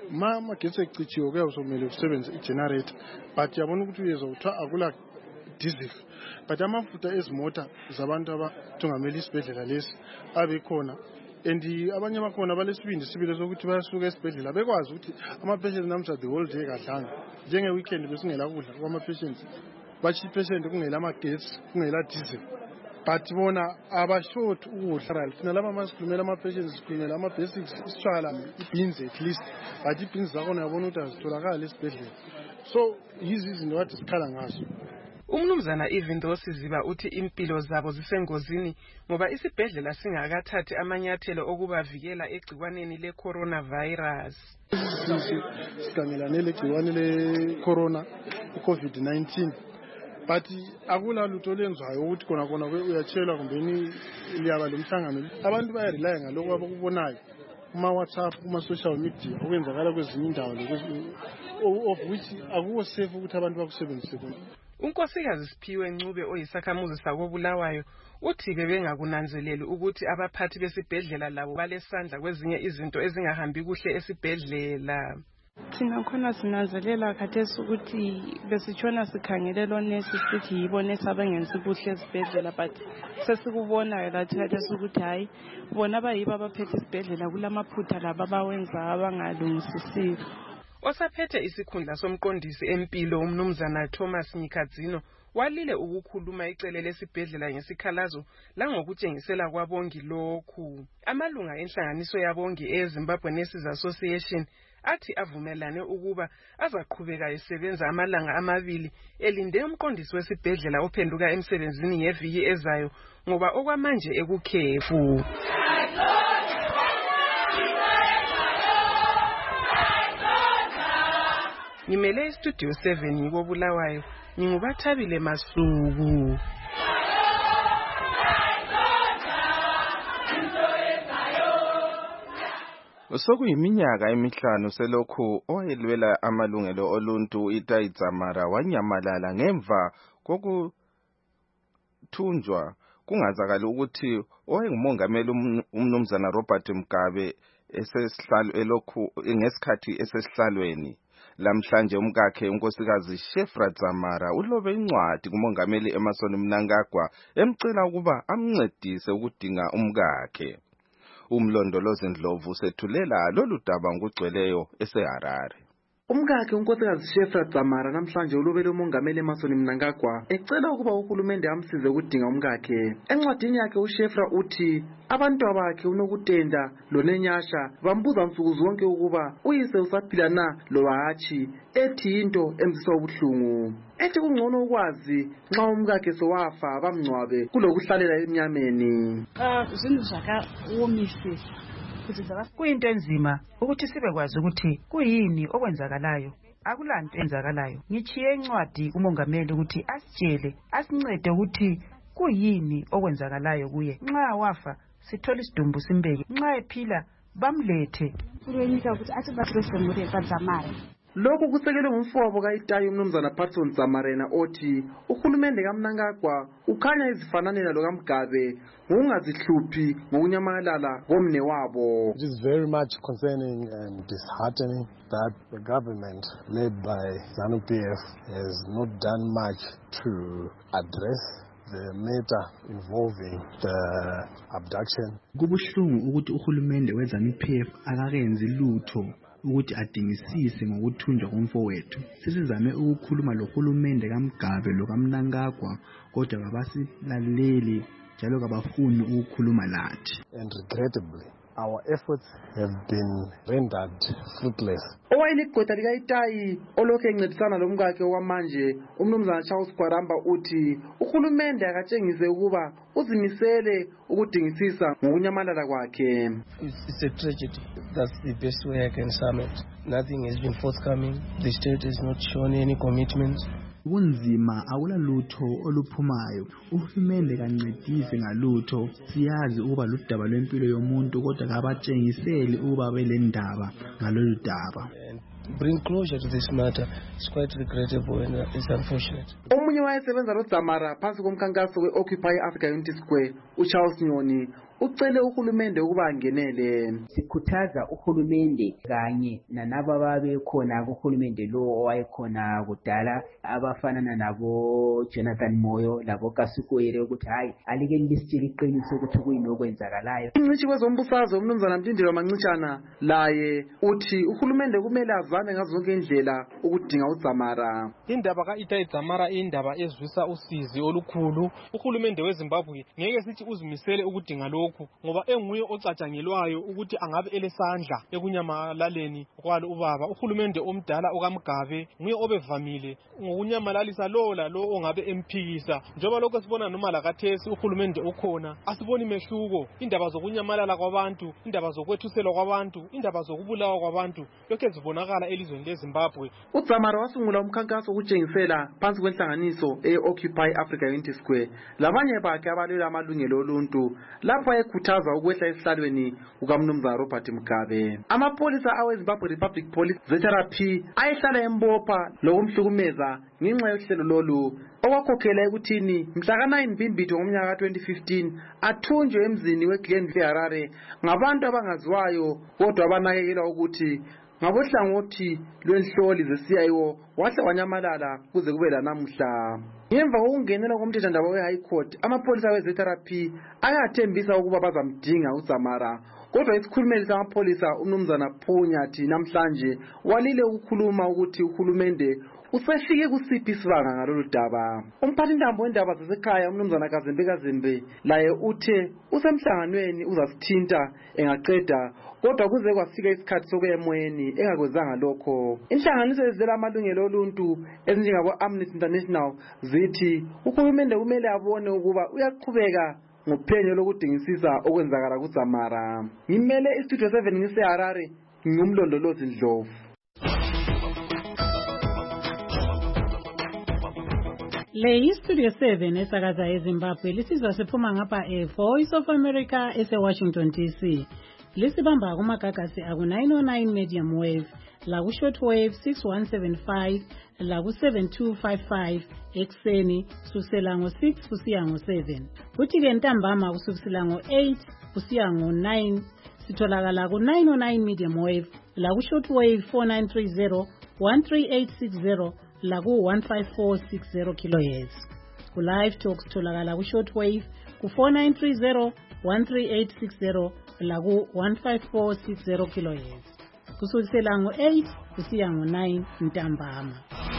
ma magetsi ecitshiwe kuyawuzomele kusebenze i-generator but yabona ukuthi uyezwa kuthiwa akula diesel but amafutha ezimota zabantu abathungamela isibhedlela lesi abekhona and abanye bakhona balesibindi sibile sokuthi bayasuka esibhedlela bekwazi ukuthi ama-patients namhla the whole day kadlanga njenge-weekend besingela kudla kwama-patients bathi i-patient kungela amagetsi kungela diesel but bona abashort ukudla thina laba masikhulumela ama-patients sikhulumela ama-basics isitshwala i-beans at least but i-beans zakhona yabona ukuthi azitholakali esibhedlela so yizi izinto wathi sikhala ngazo. Umnumzana Ivindosi ziba uthi impilo zabo zisengozini ngoba isibhedlela singakathathi amanyathelo okubavikela egciwaneni le-coronavirus. Sikhangelane legciwane le-corona, i-COVID nineteen. But akula lutho olenzwayo ukuthi khona khona uyatshelwa kumbeni liyaba lomhlangano. Abantu bayarelaya ngalokho abakubonayo kuma-WhatsApp, kuma-social media okwenzakala kwezinye indawo of which akuwo safe ukuthi abantu bakusebenzise khona. Unkosikazi Siphiwe Ncube oyisakhamuzi sakobulawayo uthi bebengakunanzeleli ukuthi abaphathi besibhedlela labo balesandla kwezinye izinto ezingahambi kuhle esibhedlela. Thina khona sinanzelela khathesi ukuthi besitshona sikhangelela onesi sithi yibo nesi abangenzi kuhle esibhedlela but sesikubonayo lathi khathesi ukuthi hayi bona bayibo abaphethe isibhedlela kulamaphutha laba abawenza abangalungisisiyo. Osaphethe isikhundla somqondisi empilo umnumzana Thomas Nyikadzino walile ukukhuluma icele lesibhedlela ngesikhalazo langokutshengisela kwabongi lokhu. Amalunga enhlanganiso yabongi eZimbabwe Nurses Association athi avumelane ukuba azaqhubeka esebenza amalanga amabili elinde umqondisi wesibhedlela ophenduka emsebenzini ngeviki ezayo ngoba okwamanje ekukhefu. Ngimele Studio seven ngikobulawayo ngingubathabile Masuku. Sokuyiminyaka emihlanu selokhu oyelwela amalungelo oluntu iTai Dzamara wanyamalala ngemva kokuthunjwa kungazakala ukuthi oyengumongameli umnumzana Robert Mugabe esesihlalo elokhu ngesikhathi esesihlalweni. Lamhlanje umkakhe unkosikazi Shefra Dzamara ulobe incwadi kumongameli Emmerson Mnangagwa emcela ukuba amncedise ukudinga umkakhe. Umlondolozi Ndlovu sethulela lolu daba ngugcweleyo eseHarare. Umkakhe unkosikazi Shefra Dzamara namhlanje ulobele umongameli Emmerson Mnangagwa ecela ukuba uhulumende amsize ukudinga umkakhe. Encwadini yakhe uShefra uthi abantu abakhe unokutenda lonenyasha bambuza nsuku zonke ukuba uyise usaphila na loba hatshi, ethi into emzisa ubuhlungu. Ethi kungcono ukwazi nxa umkakhe sowafa bamngcwabe kulokuhlalela emnyameni. Ah, zinto zakawomisisa. Kuyinto enzima ukuthi sibekwazi ukuthi kuyini okwenzakalayo. Akulanto enzakalayo. Ngichiye incwadi kumongameli ukuthi asitshele, asincede ukuthi kuyini okwenzakalayo kuye. Nxa wafa sithola isidumbu simbeke. Nxa ephila bamlethe. Kuyenyika ukuthi athi basesemure kaDzamara. Lokhu kusekelwe ngumfowabo kaItayi umnumzana Patson Dzamara othi uhulumende kaMnangagwa ukhanya izifananela lo kaMgabe ngokungazihluphi ngokunyamalala komne wabo. It is very much concerning and disheartening that the government led by ZANU-P F has not done much to address the matter involving the abduction. Kubuhlungu ukuthi uhulumende weZANU-P F akakenzi lutho ukuthi adingisise ngokuthunjwa komfowethu. Sisizame ukukhuluma lohulumende kaMgabe lo kaMnangagwa kodwa kabasilaleli njalo kabafuni ukukhuluma lathi. And regrettably our efforts have been rendered fruitless. Owayeligqwetha likaItayi olokhu encedisana lomkakhe okwamanje umnumzana Charles Kwaramba uthi uhulumende akatshengise ukuba uzimisele ukudingisisa ngokunyamalala kwakhe. It's a tragedy. That's the best way I can sum it. Nothing has been forthcoming. The state has not shown any commitments. Kunzima akula lutho oluphumayo. Uhulumende kancedise ngalutho. Siyazi ukuba ludaba lwempilo yomuntu kodwa kabatshengiseli ukuba belendaba ngalolu daba. Bring closure to this matter. It's quite regrettable and it's unfortunate. Omunye wayesebenza noDzamara phansi komkhankaso we-Occupy Africa Unity Square uCharles Nyoni ucele uhulumende ukuba angenele. Sikhuthaza uhulumende kanye nanabo ababekhona kuhulumende lo owayekhona kudala abafana nabo Jonathan Moyo labo Kasukwere ukuthi hayi alike lisitshela iqiniso ukuthi kuyini okwenzakalayo. Incitshi kwezombusazwe umnumzana Mtindelo Mancitshana laye uthi uhulumende kumele azame ngazo zonke indlela ukudinga uDzamara. Indaba kaItai Dzamara indaba ezwisa usizi olukhulu. Uhulumende weZimbabwe ngeke sithi uzimisele ukudinga lokhu ngoba enguye ocatshangelwayo ukuthi angabe elesandla ekunyamalaleni kwalo ubaba. Uhulumende omdala okaMgabe nguye obevamile ngokunyamalalisa lo la lo ongabe emphikisa. Njengoba lokho sibona noma lakathesi uhulumende ukhona asiboni mehluko. Indaba zokunyamalala kwabantu, indaba zokwethuselwa kwabantu, indaba zokubulawa kwabantu lokho zibonakala elizweni leZimbabwe. uDzamara wasungula umkhankaso wokutshengisela phansi kwenhlanganiso e-Occupy Africa Unity Square labanye bakhe abalwela amalungelo oluntu lapho ekhuthaza ukwehla esihlalweni kukamnumzana Robert Mugabe. Amapolisa aweZimbabwe Republic Police Z R P ayehlala embopha lokumhlukumeza ngenxa yohlelo lolu okwakhokhela ekuthini mhla ka nine Mbimbitho ngomnyaka ka twenty fifteen athunjwe emzini weGlenville eHarare ngabantu abangaziwayo kodwa abanakekelwa ukuthi ngabohlangothi lwenhloli ze-C I O wahle wanyamalala kuze kube lanamuhla. Ngemva kokungenela komthethwandaba we-High Court amapolisa we-Z R P ayathembisa ukuba bazamdinga uDzamara kodwa isikhulumeli samapholisa umnumzana Phunyathi namhlanje walile ukukhuluma ukuthi uhulumende usefike kusiphi isibanga ngalolu daba. Umphathintambo wendaba zasekhaya umnumzana Kazembe Kazembe laye uthe usemhlanganweni uzasithinta engaqeda kodwa kuze kwafika isikhathi sokuya emoyeni engakwezanga lokho. Inhlanganiso ezizela amalungelo oluntu ezinjengabo Amnesty International zithi uhulumende kumele abone ukuba uyaqhubeka ngophenyo lokudingisisa okwenzakala kuDzamara. Ngimele iStudio seven ngiseHarare ngumlondolozi Ndlovu. Le iStudio seven esakaza eZimbabwe lisizwa siphuma ngapha eVoice of America ese-Washington D C. Lisibamba kumagagasi aku nine oh nine medium wave, laku shortwave six one seven five, laku seven two five five ekseni kusukela ngo six kusiya ngo seven. Kuthi ke ntambama kusukela ngo eight kusiya ngo nine sitholakala ku nine oh nine medium wave, laku shortwave four nine three zero, one three eight six zero, laku one five four six zero kilohertz. Ku live talk sitholakala ku shortwave ku four nine three zero, one three eight six zero, laku one five four six zero kilohertz. Kusukela ngo eight kusiya ngo nine ntambama.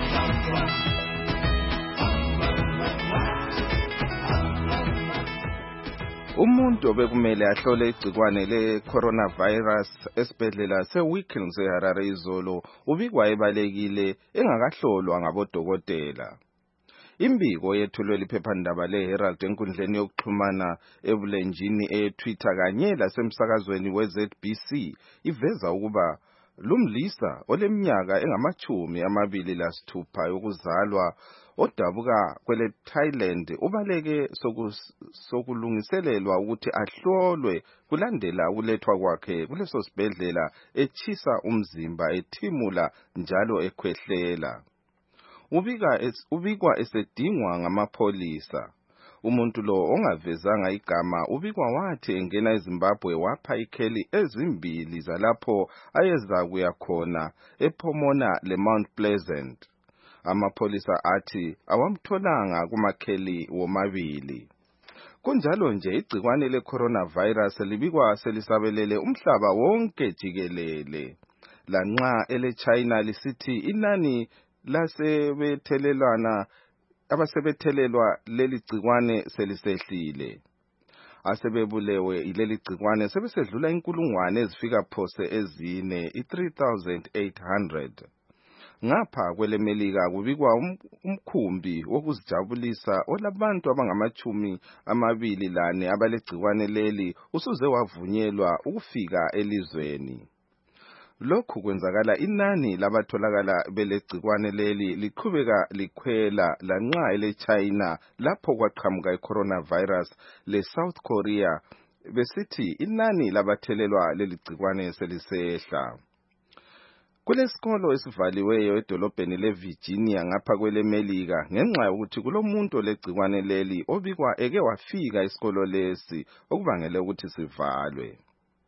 Umuntu obekumele ahlole igcikwane le-coronavirus esibhedlela se-Wickens eHarare izolo ubikwa ebalekile engakahlolwa ngabodokotela. Imbiko yethulwe liphephandaba leHerald enkundleni yokuxhumana ebulenjini e-Twitter kanye lasemsakazweni we-Z B C iveza ukuba lumlisa oleminyaka engamachumi amabili lasithupha yokuzalwa odabuka kwele Thailand ubaleke sokulungiselelwa ukuthi ahlolwe kulandela ukulethwa kwakhe kuleso sibhedlela echisa umzimba ethimula njalo ekhwehlela. Ubika es, ubikwa esedingwa ngamapholisa. Umuntu lo ongavezanga igama ubikwa wathi engena eZimbabwe wapha ikheli ezimbili zalapho ayeza kuya khona ePomona leMount Pleasant. Amapholisa athi awamtholanga kumakheli womabili. Kunjalo nje igcikwane le-coronavirus libikwa selisabelele umhlaba wonke jikelele. Lanxa ele-China lisithi inani lasebethelelwana abasebethelelwa leli gcikwane selisehlile. Asebebulewe ileli gcikwane sebesedlula inkulungwane ezifika phose ezine i-three thousand eight hundred. Ngapha kwelemelika kubikwa um, umkhumbi wokuzijabulisa olabantu abangamachumi amabili lane abalegcikwane leli usuze wavunyelwa ukufika elizweni. Lokhu kwenzakala inani labatholakala belegcikwane leli liqhubeka likhwela lanxa ele-China lapho kwaqhamuka i-coronavirus le-South Korea besithi inani labathelelwa leli gcikwane selisehla. Kulesikolo esivaliweyo edolobheni leVirginia ngapha kwelemelika ngenxa yokuthi kulomuntu olegcikwane leli obikwa eke wafika isikolo lesi okubangele ukuthi sivalwe.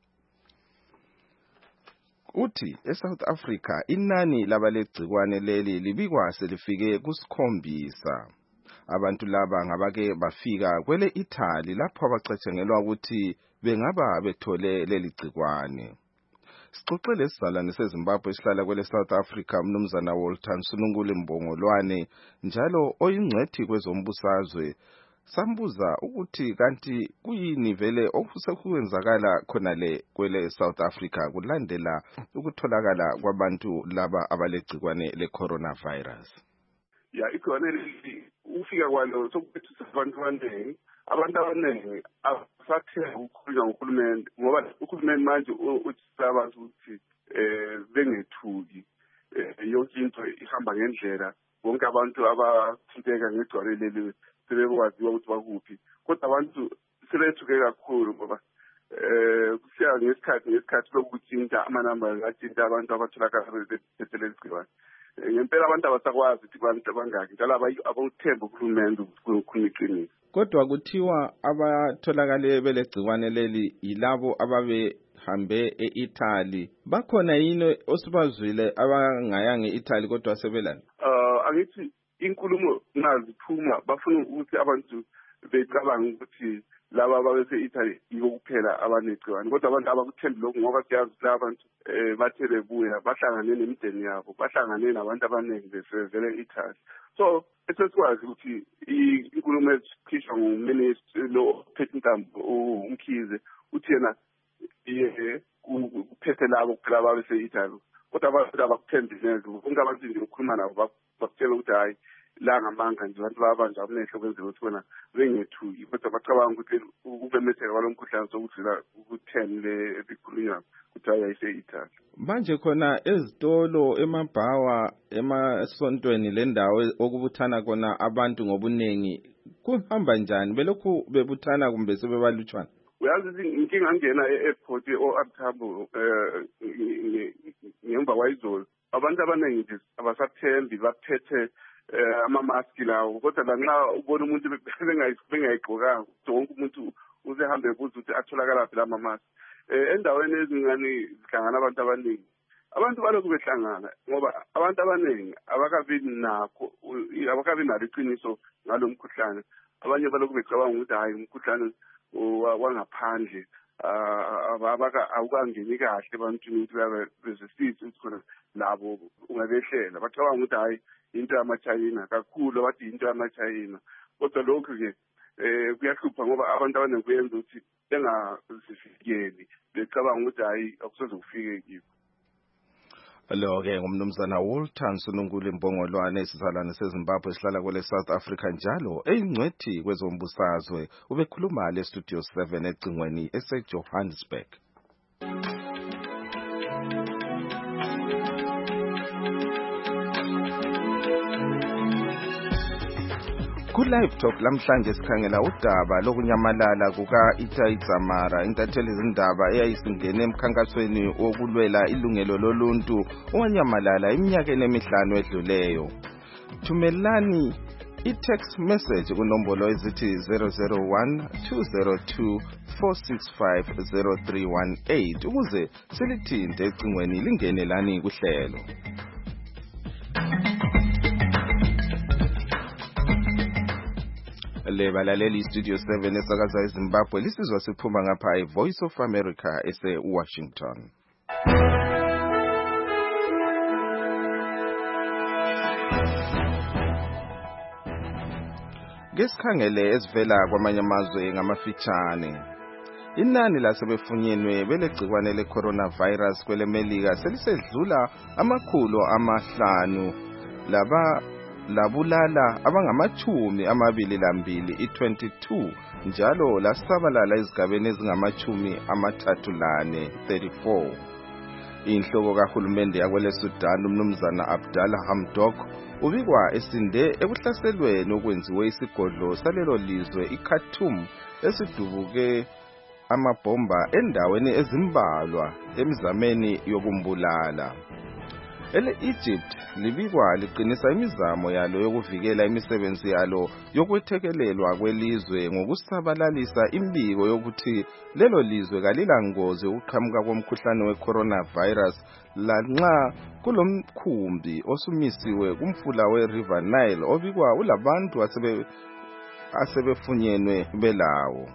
Uthi eSouth Africa inani labalegcikwane leli libikwa selifike kusikhombisa. Abantu laba ngabake bafika kwele Italy lapho abacatshangelwa ukuthi bengaba bethole leli gcikwane. Sixoxele isizalwane seZimbabwe esihlala kwele South Africa umnumzana Walton Sunungule Mbongolwane njalo oyingcwethi kwezombusazwe. Sambuza ukuthi kanti kuyini vele okusekwenzakala khona le kwele South Africa kulandela ukutholakala kwabantu laba abalegcikwane le-coronavirus. Ya igcikwane ufika kwalo sokuthi abantu abaningi abantu abaningi abasathe ukukhulunywa ngohulumende ngoba uhulumende manje uthisa abantu ukuthi eh bengethuki yonke into ihamba ngendlela bonke abantu abathinteka ngegcikwane leli sebekwaziwa ukuthi bakuphi kodwa abantu sebethuke kakhulu ngoba eh kusiya ngesikhathi ngesikhathi lokuthinta amanamba athinta abantu abatholakala bephethele igcikwane. Ngempela abantu abasakwazi ukuthi abantu abangaki njalo abawuthemba uhulumende ukukhuluma iqiniso. Kodwa kuthiwa abatholakale belegcikwane leli yilabo ababe hambe eItaly. Bakhona yini osibazwile abangayanga eItaly kodwa sebelana? Uh angithi inkulumo naziphuma bafuna ukuthi abantu becabanga ukuthi laba abase Italy yibo kuphela abanegcikwane kodwa abantu abakuthembi lokho ngoba siyazi ukuthi abantu eh bathe bebuya bahlangane nemideni yabo bahlangane nabantu abaningi besevele eItaly. So esesikwazi ukuthi inkulumo ezikhishwa nguminister lo Pettintambo uMkhize uthi yena ye kuphethe labo kuphela abase Italy kodwa abantu abakuthembi neze bonke abantu nje ukukhuluma nabo bakutshela ukuthi hayi la ngamanga nje abantu babanje amehlo kwenzeka ukuthi bona bengethuki kodwa bacabanga ukuthi ukubemetheka kwalomkhuhlane sokudlula ku-ten le ebikhulunywa ukuthi ayayise Italy. Manje khona ezitolo emabhawa emasontweni lendawo okubuthana khona abantu ngobunengi kuhamba njani belokhu bebuthana kumbe sebebalutshwana? Uyazi inkinga ngena e-airport o-Artambo eh ngemva kwayizolo abantu abaningi nje abasathembi baphethe eh ama-mask lawo kodwa la nxa ubona umuntu bengayigqokanga wonke umuntu usehambe ebuza ukuthi atholakala phi la ama-mask. Eh endaweni ezingani zihlangana abantu abaningi abantu balokhu behlangana ngoba abantu abaningi abakabi nakho abakabi nalo iqiniso ngalomkhuhlane. Abanye balokhu becabanga ukuthi hayi umkhuhlane wangaphandle abaka awukangeni kahle ebantwini ukuthi bezesisi ukuthi khona labo ungabehlela bacabanga ukuthi hayi into yamaChina kakhulu bathi into yamaChina kodwa lokho ke eh kuyahlupha ngoba abantu abaningi kuyenza ukuthi bengazifikeli becabanga ukuthi hayi akusoze kufike kibo. Lo ke ngumnumzana Walton Sunungule Mbongolwane isizalwane seZimbabwe esihlala kwele South Africa njalo eyingcwethi kwezombusazwe ubekhuluma le Studio seven egcingweni eseJohannesburg. Ku-Live Talk lamhlanje sikhangela udaba lokunyamalala kuka-Itai Dzamara intatheli zindaba eyayisingene emkhankasweni wokulwela ilungelo loluntu owanyamalala iminyakeni emihlanu edluleyo. Thumelani i-text message kunombolo ezithi zero zero one two zero two four six five zero three one eight ukuze silithinte ecingweni lingene lani kuhlelo. Le balaleli Studio seven esakaza eZimbabwe lisizwa siphuma ngapha eVoice of America ese Washington. Ngesikhangele esivela kwamanye amazwe ngamafitshane. Inani lasebefunyenwe belegcikwane le-coronavirus kwelemelika selisedlula amakhulu amahlanu laba labulala abangamachumi amabili lambili i-twenty-two njalo lasabalala ezigabeni ezingamachumi amathathu lane thirty-four. Inhloko kahulumende yakwele Sudan umnumzana Abdallah Hamdok ubikwa esinde ekuhlaselweni okwenziwe isigodlo salelo lizwe iKhartoum esidubuke amabomba endaweni ezimbalwa emizameni yokumbulala. ele-Egypt libikwa liqinisa imizamo yalo yokuvikela imisebenzi yalo yokwethekelelwa kwelizwe ngokusabalalisa imbiko yokuthi lelo lizwe kalilangozi yokuqhamuka komkhuhlane we-coronavirus lanxa kulomkhumbi osumisiwe kumfula we-River Nile obikwa ulabantu asebe asebefunyenwe belawo.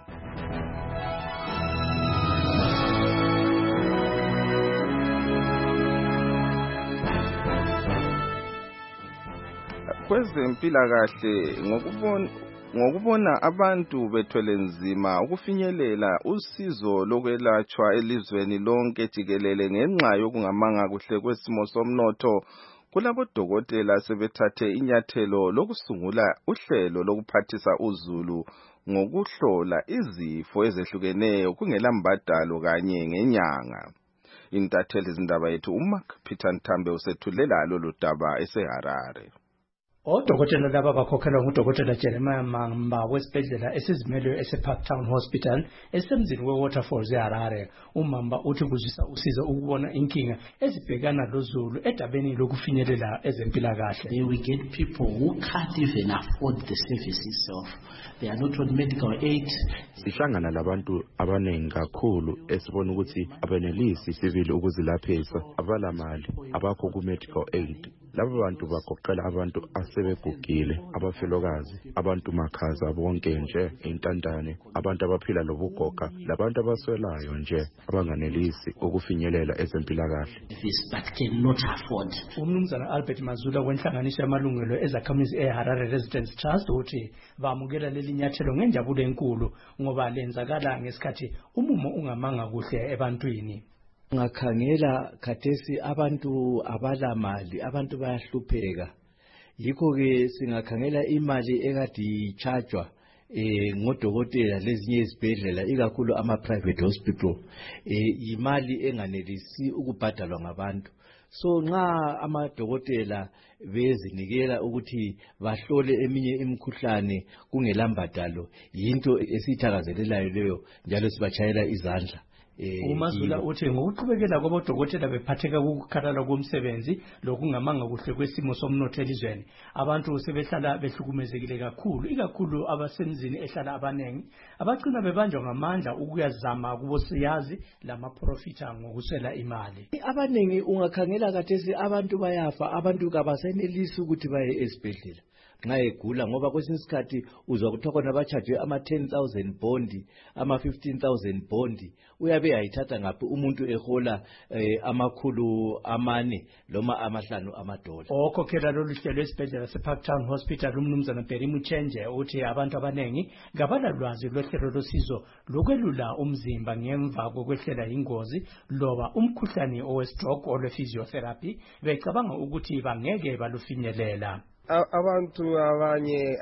Kwezempilakahle ngokubona ngokubona abantu bethwele nzima ukufinyelela usizo lokwelatshwa elizweni lonke jikelele ngenxa yokungamanga kuhle kwesimo somnotho, kulabodokotela sebethathe inyathelo lokusungula uhlelo lokuphathisa uzulu ngokuhlola izifo ezehlukeneyo kungela mbadalo kanye ngenyanga. Intatheli izindaba yethu uMark Peter Ntambe usethulela lolu daba eseHarare. Odokotela laba bakhokhelwa ngudokotela Jeremiah Mamba wesibhedlela esizimeleyo ese-Parktown Hospital esemzini we-Waterfalls eHarare. UMamba uthi kuzwisa usizo ukubona inkinga ezibhekana lozulu edabeni lokufinyelela ezempilakahle. We get people who can't even afford the service itself. They are not on medical aid. Sihlangana labantu abanengi kakhulu esibona ukuthi abenelisi sivile ukuzilaphisa, abalamali, abakho ku-medical aid. Labo bantu bagoqela abantu asebegugile, abafelokazi, abantu makhaza bonke nje, intandane, abantu abaphila lobugoga, labantu abaswelayo nje abanganelisi ukufinyelela ezempilakahle. But cannot afford. Umnumzana Albert Mazula wenhlanganiso yamalungelo ezakhamizi eHarare Residents Trust uthi bamukela leli nyathelo ngenjabulo enkulu ngoba lenzakala ngesikhathi umumo ungamanga kuhle ebantwini. Ngakhangela khathesi abantu abalamali, abantu bayahlupheka. Yikho ke singakhangela imali ekade ichargewa eh ngodokotela lezinye izibhedlela ikakhulu ama private hospital eh imali enganelisi ukubhadalwa ngabantu. So nxa amadokotela bezinikela ukuthi bahlole eminye imikhuhlane kungelambadalo, yinto esithakazelelayo leyo njalo sibachayela izandla. uMazula uthi ngokuqhubekela kwabodokotela bephatheka ukukhalala komsebenzi lokungamanga kuhle kwesimo somnotho elizweni, abantu sebehlala behlukumezekile kakhulu, ikakhulu abasemzini ehlala abanengi abagcina bebanjwa ngamandla ukuyazama kubosiyazi lamaprofita ngokuswela imali. Abanengi ungakhangela kathesi abantu bayafa, abantu kabasenelisi ukuthi baye esibhedlela nxa egula, ngoba kwesinye isikhathi uzwa kuthiwa khona bachajwe ama ten thousand bondi, ama fifteen thousand bondi, uyabe ayithatha ngaphi umuntu ehola eh, amakhulu amane loma amahlanu amadola. Okhokhela lolu hlelo esibhedlela se-Parktown Hospital umnumzana Perry Muchenje uthi abantu abanengi ngabalalwazi lohlelo losizo lokwelula umzimba ngemva kokwehlela ingozi loba umkhuhlane owe-stroke olwe-physiotherapy becabanga ukuthi bangeke balufinyelela. Abantu abanye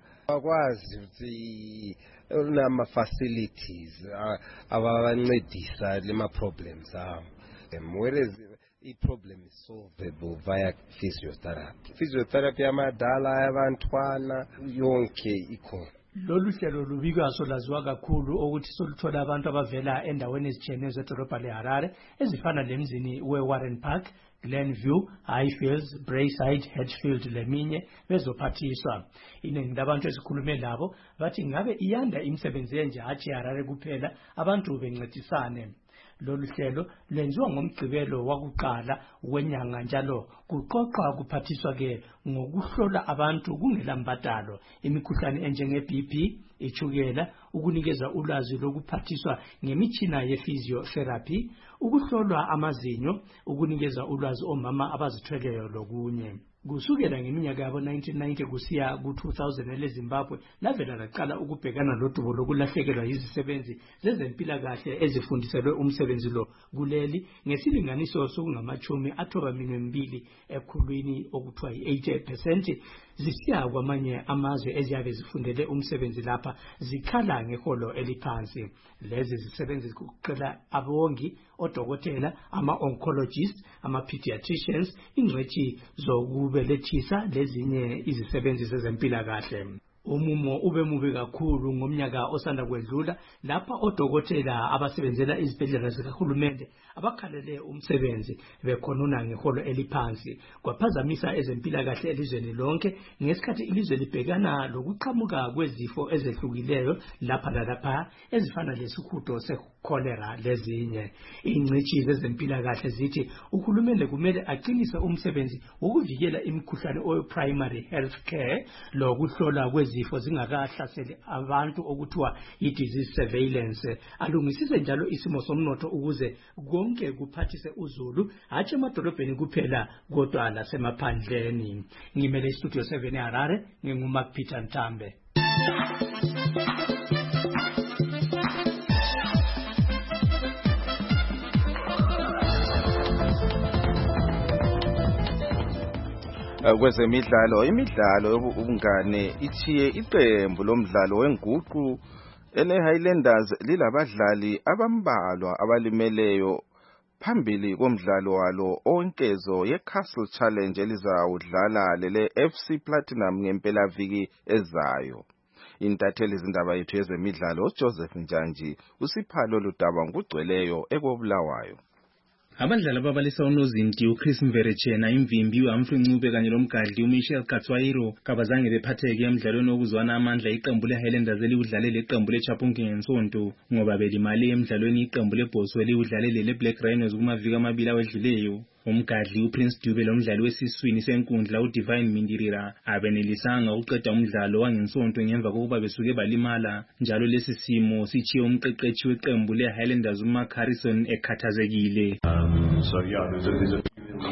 bakwazi ukuthi nama facilities ababancedisa lema problems abo, whereas i problem is solvable via physiotherapy. Physiotherapy yamadala, yabantwana, yonke ikhona. Lolu hlelo lubikwa solaziwa kakhulu ukuthi soluthola abantu abavela endaweni ezitshiyeneyo zedolobha leHarare ezifana lemzini we-Warren Park, Glenview, Highfields, Braeside, Hedgefield leminye bezophathiswa. Iningi labantu esikhulume labo bathi ngabe iyanda imisebenzi enje hatshi eHarare kuphela, abantu bencedisane. Lolu hlelo lenziwa ngomgcibelo wakuqala wenyanga njalo kuqoqwa kuphathiswa ke ngokuhlola abantu kungela mbadalo imikhuhlane enjenge B P, ichukela, ukunikeza ulwazi lokuphathiswa ngemitshina ye-physiotherapy, ukuhlolwa amazinyo, ukunikeza ulwazi omama abazithweleyo lokunye. Kusukela ngeminyaka yabo nineteen ninety kusiya ku two thousand eleZimbabwe lavela laqala ukubhekana lodubo lokulahlekelwa yizisebenzi zezempilakahle ezifundiselwe umsebenzi lo kuleli ngesilinganiso sokungamachumi athoba minwe mbili ekhulwini okuthiwa i-eighty percent zisiya kwamanye amazwe eziyabe zifundele umsebenzi lapha zikhala ngeholo eliphansi. Lezi zisebenzi kuqela abongi, odokotela, ama-oncologists, ama-pediatricians, ingcwethi zokubelethisa lezinye izisebenzi zezempilakahle. umumo ube mubi kakhulu ngomnyaka osanda kwedlula lapha odokotela abasebenzela izibhedlela zikahulumende abakhalele umsebenzi bekhonuna ngeholo eliphansi kwaphazamisa ezempilakahle elizweni lonke ngesikhathi ilizwe libhekana lokuqhamuka kwezifo ezehlukileyo lapha lalapha ezifana lesihudo sekholera lezinye. Ingcitshi zezempilakahle zithi uhulumende kumele aqinise umsebenzi wokuvikela imikhuhlane oyo primary health care lokuhlola kwezifo zingakahlaseli abantu okuthiwa i-disease surveillance, alungisise njalo isimo somnotho ukuze konke kuphathise uzulu hatshi emadolobheni kuphela kodwa lasemaphandleni. Ngimele Studio seven eHarare, nginguMark Peter Ntambe. Kwezemidlalo, imidlalo yobungane ithiye iqembu lomdlalo wenguqu ele-Highlanders lilabadlali abambalwa abalimeleyo phambili komdlalo walo onkezo ye-Castle Challenge elizawudlala lele F C Platinum ngempelaviki ezayo. Intatheli izindaba yethu yezemidlalo Joseph Njanji usiphalo ludaba ngugcweleyo ekobulawayo. Abadlali ababalisa unozinti uChris Mverechena, imvimbi uHumphrey Ncube kanye lomgadli uMichelle Katswairo kabazange bephatheke emidlalweni wokuzwana amandla iqembu leHighlanders eliwudlalele iqembu leChapunki ngensonto ngoba belimali emidlalweni iqembu leBoswe eliwudlalele leBlack Rhinos kumaviki amabili awedluleyo. Umgadli uPrince Dube lomdlali wesiswini senkundla uDivine Mindirira abenelisanga ukuqeda umdlalo wangensonto ngemva kokuba besuke balimala, njalo lesi simo sichiye umqeqeshi weqembu leHighlanders uMark Harrison ekhathazekile. Um, so yeah, there's a, there's a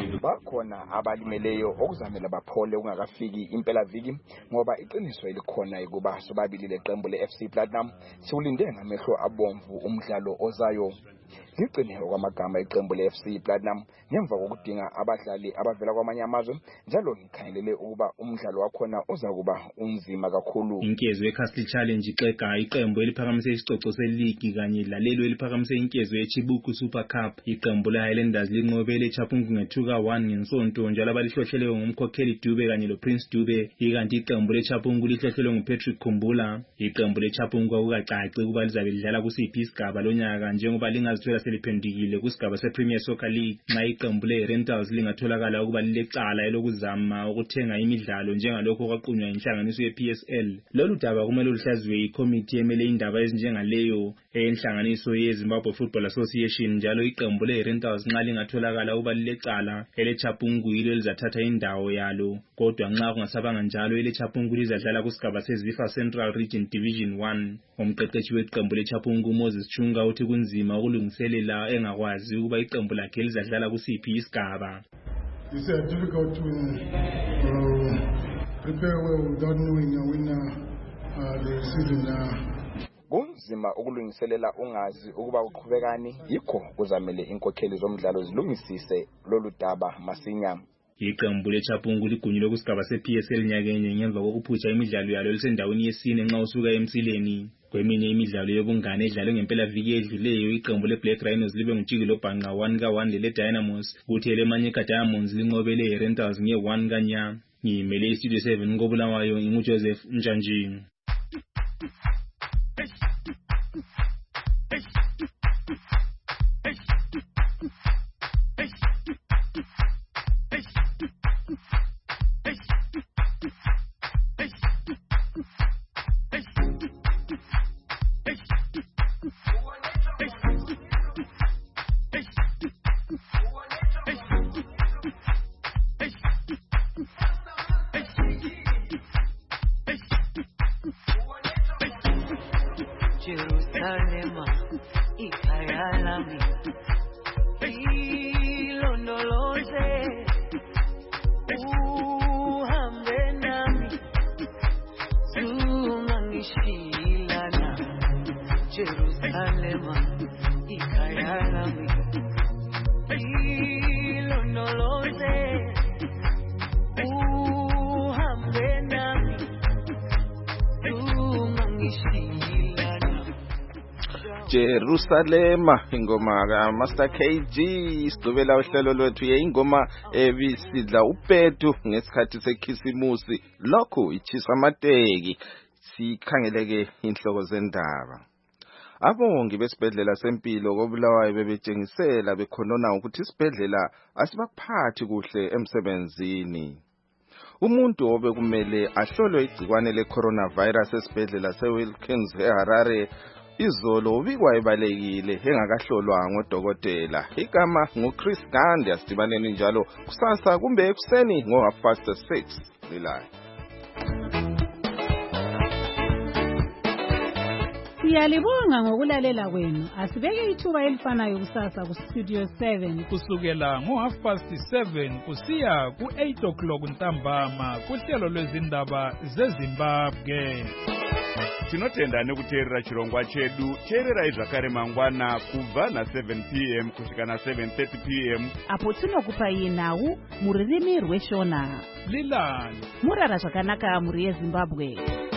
bakhona abalimeleyo okuzamela baphole ungakafiki impela viki ngoba iqiniso elikhona ukuba sobabili leqembu leF C Platinum siwulinde ngamehlo abomvu umdlalo ozayo. Liqine okwamagama iqembu leF C Platinum ngemva kokudinga abadlali abavela kwamanye amazwe, njalo ngikhangelele ukuba umdlalo wakhona uzakuba unzima kakhulu. Inkezo yeCastle Challenge ixega iqembu eliphakamise isicoco seligi kanye lalelo eliphakamise inkezo yeChibuku Super Cup. Iqembu leHighlanders linqobele eChapungu nge-two ka one ngensonto, njalo abalihlohleleyo ngumkhokheli Dube kanye loPrince Dube, ikanti iqembu leChapungu lihlohlelwe nguPatrick Khumbula. Iqembu leChapungu akukacaci ukuba lizabe lidlala kusiphi isigaba lonyaka njengoba lingazithola seliphendukile kusigaba sePremier Soccer League. Nxa iqembu leRentals lingatholakala ukuba lilecala elokuzama ukuthenga imidlalo njengalokho kwaqunywa inhlanganiso ye-P S L. Lolu daba kumele luhlazwe ikomiti emele indaba ezinjengaleyo enhlanganiso yeZimbabwe Football Association, njalo iqembu leRentals nxa lingatholakala ukuba lilecala eleChapungu yilo elizathatha indawo yalo, kodwa nxa kungasabanga njalo eleChapungu lizadlala kusigaba seZifa Central Region Division one. Umqeqeshi weqembu leChapungu Moses Chunga uthi kunzima ukulungiselela engakwazi ukuba iqembu lakhe lizadlala kusiphi isigaba. It's uh, difficult to uh, prepare well without knowing uh, when uh, uh, the season uh, kunzima ukulungiselela ungazi ukuba uqhubekani, yikho kuzamele inkokheli zomdlalo zilungisise lolu daba masinya. Iqembu leChapungu ligunyule kusigaba se-P S L nyakenye ngemva kokuphutsha imidlalo yalo lisendaweni yesine nxa usuka emsileni. Kweminye imidlalo yobungane edlalwe ngempelaviki edluleyo iqembu leBlack Rhinos libe ngutshikilo bhanqa one ka one lele Dynamos, kuthi eleManyika Diamonds linqobele iRentals nge one kanya. Ngimele iStudio seven ngobulawayo nginguJoseph Njanji. Jerusalema ikhaya lami ilondoloze uhambe nami zungangishilana. Jerusalema ikhaya lami ilondoloze uhambe nami zungangishilana. Jerusalema, ingoma ka Master K G. Isigqibela uhlelo lwethu yeingoma ebisidla upetu ngesikhathi sekhisimusi lokhu ichisa amateki. Sikhangeleke inhloko zendaba. Abongi besibhedlela sempilo koBulawayo bebetshengisela bekhonona ukuthi isibhedlela asibaphathi kuhle emsebenzini. Umuntu obekumele ahlolwe igcikwane le-coronavirus esibhedlela se-Wilkins eHarare izolo ubikwa ebalekile engakahlolwa ngodokotela. Igama nguChris Gandhi. Asidibaneni njalo kusasa kumbe ekuseni ngo half past six lilayo. Siyalibonga ngokulalela kwenu. Asibeke ithuba elifanayo kusasa ku Studio seven kusukela ngo half past seven kusiya ku eight o'clock ntambama kuhlelo lwezindaba zeZimbabwe. Tinotenda nekuteerera chirongwa chedu. Teererai zvakare mangwana kubva na seven p m kusvika na seven thirty p m apo tinokupai nhau muririmi rweshona. Lilani murara zvakanaka muri yeZimbabwe.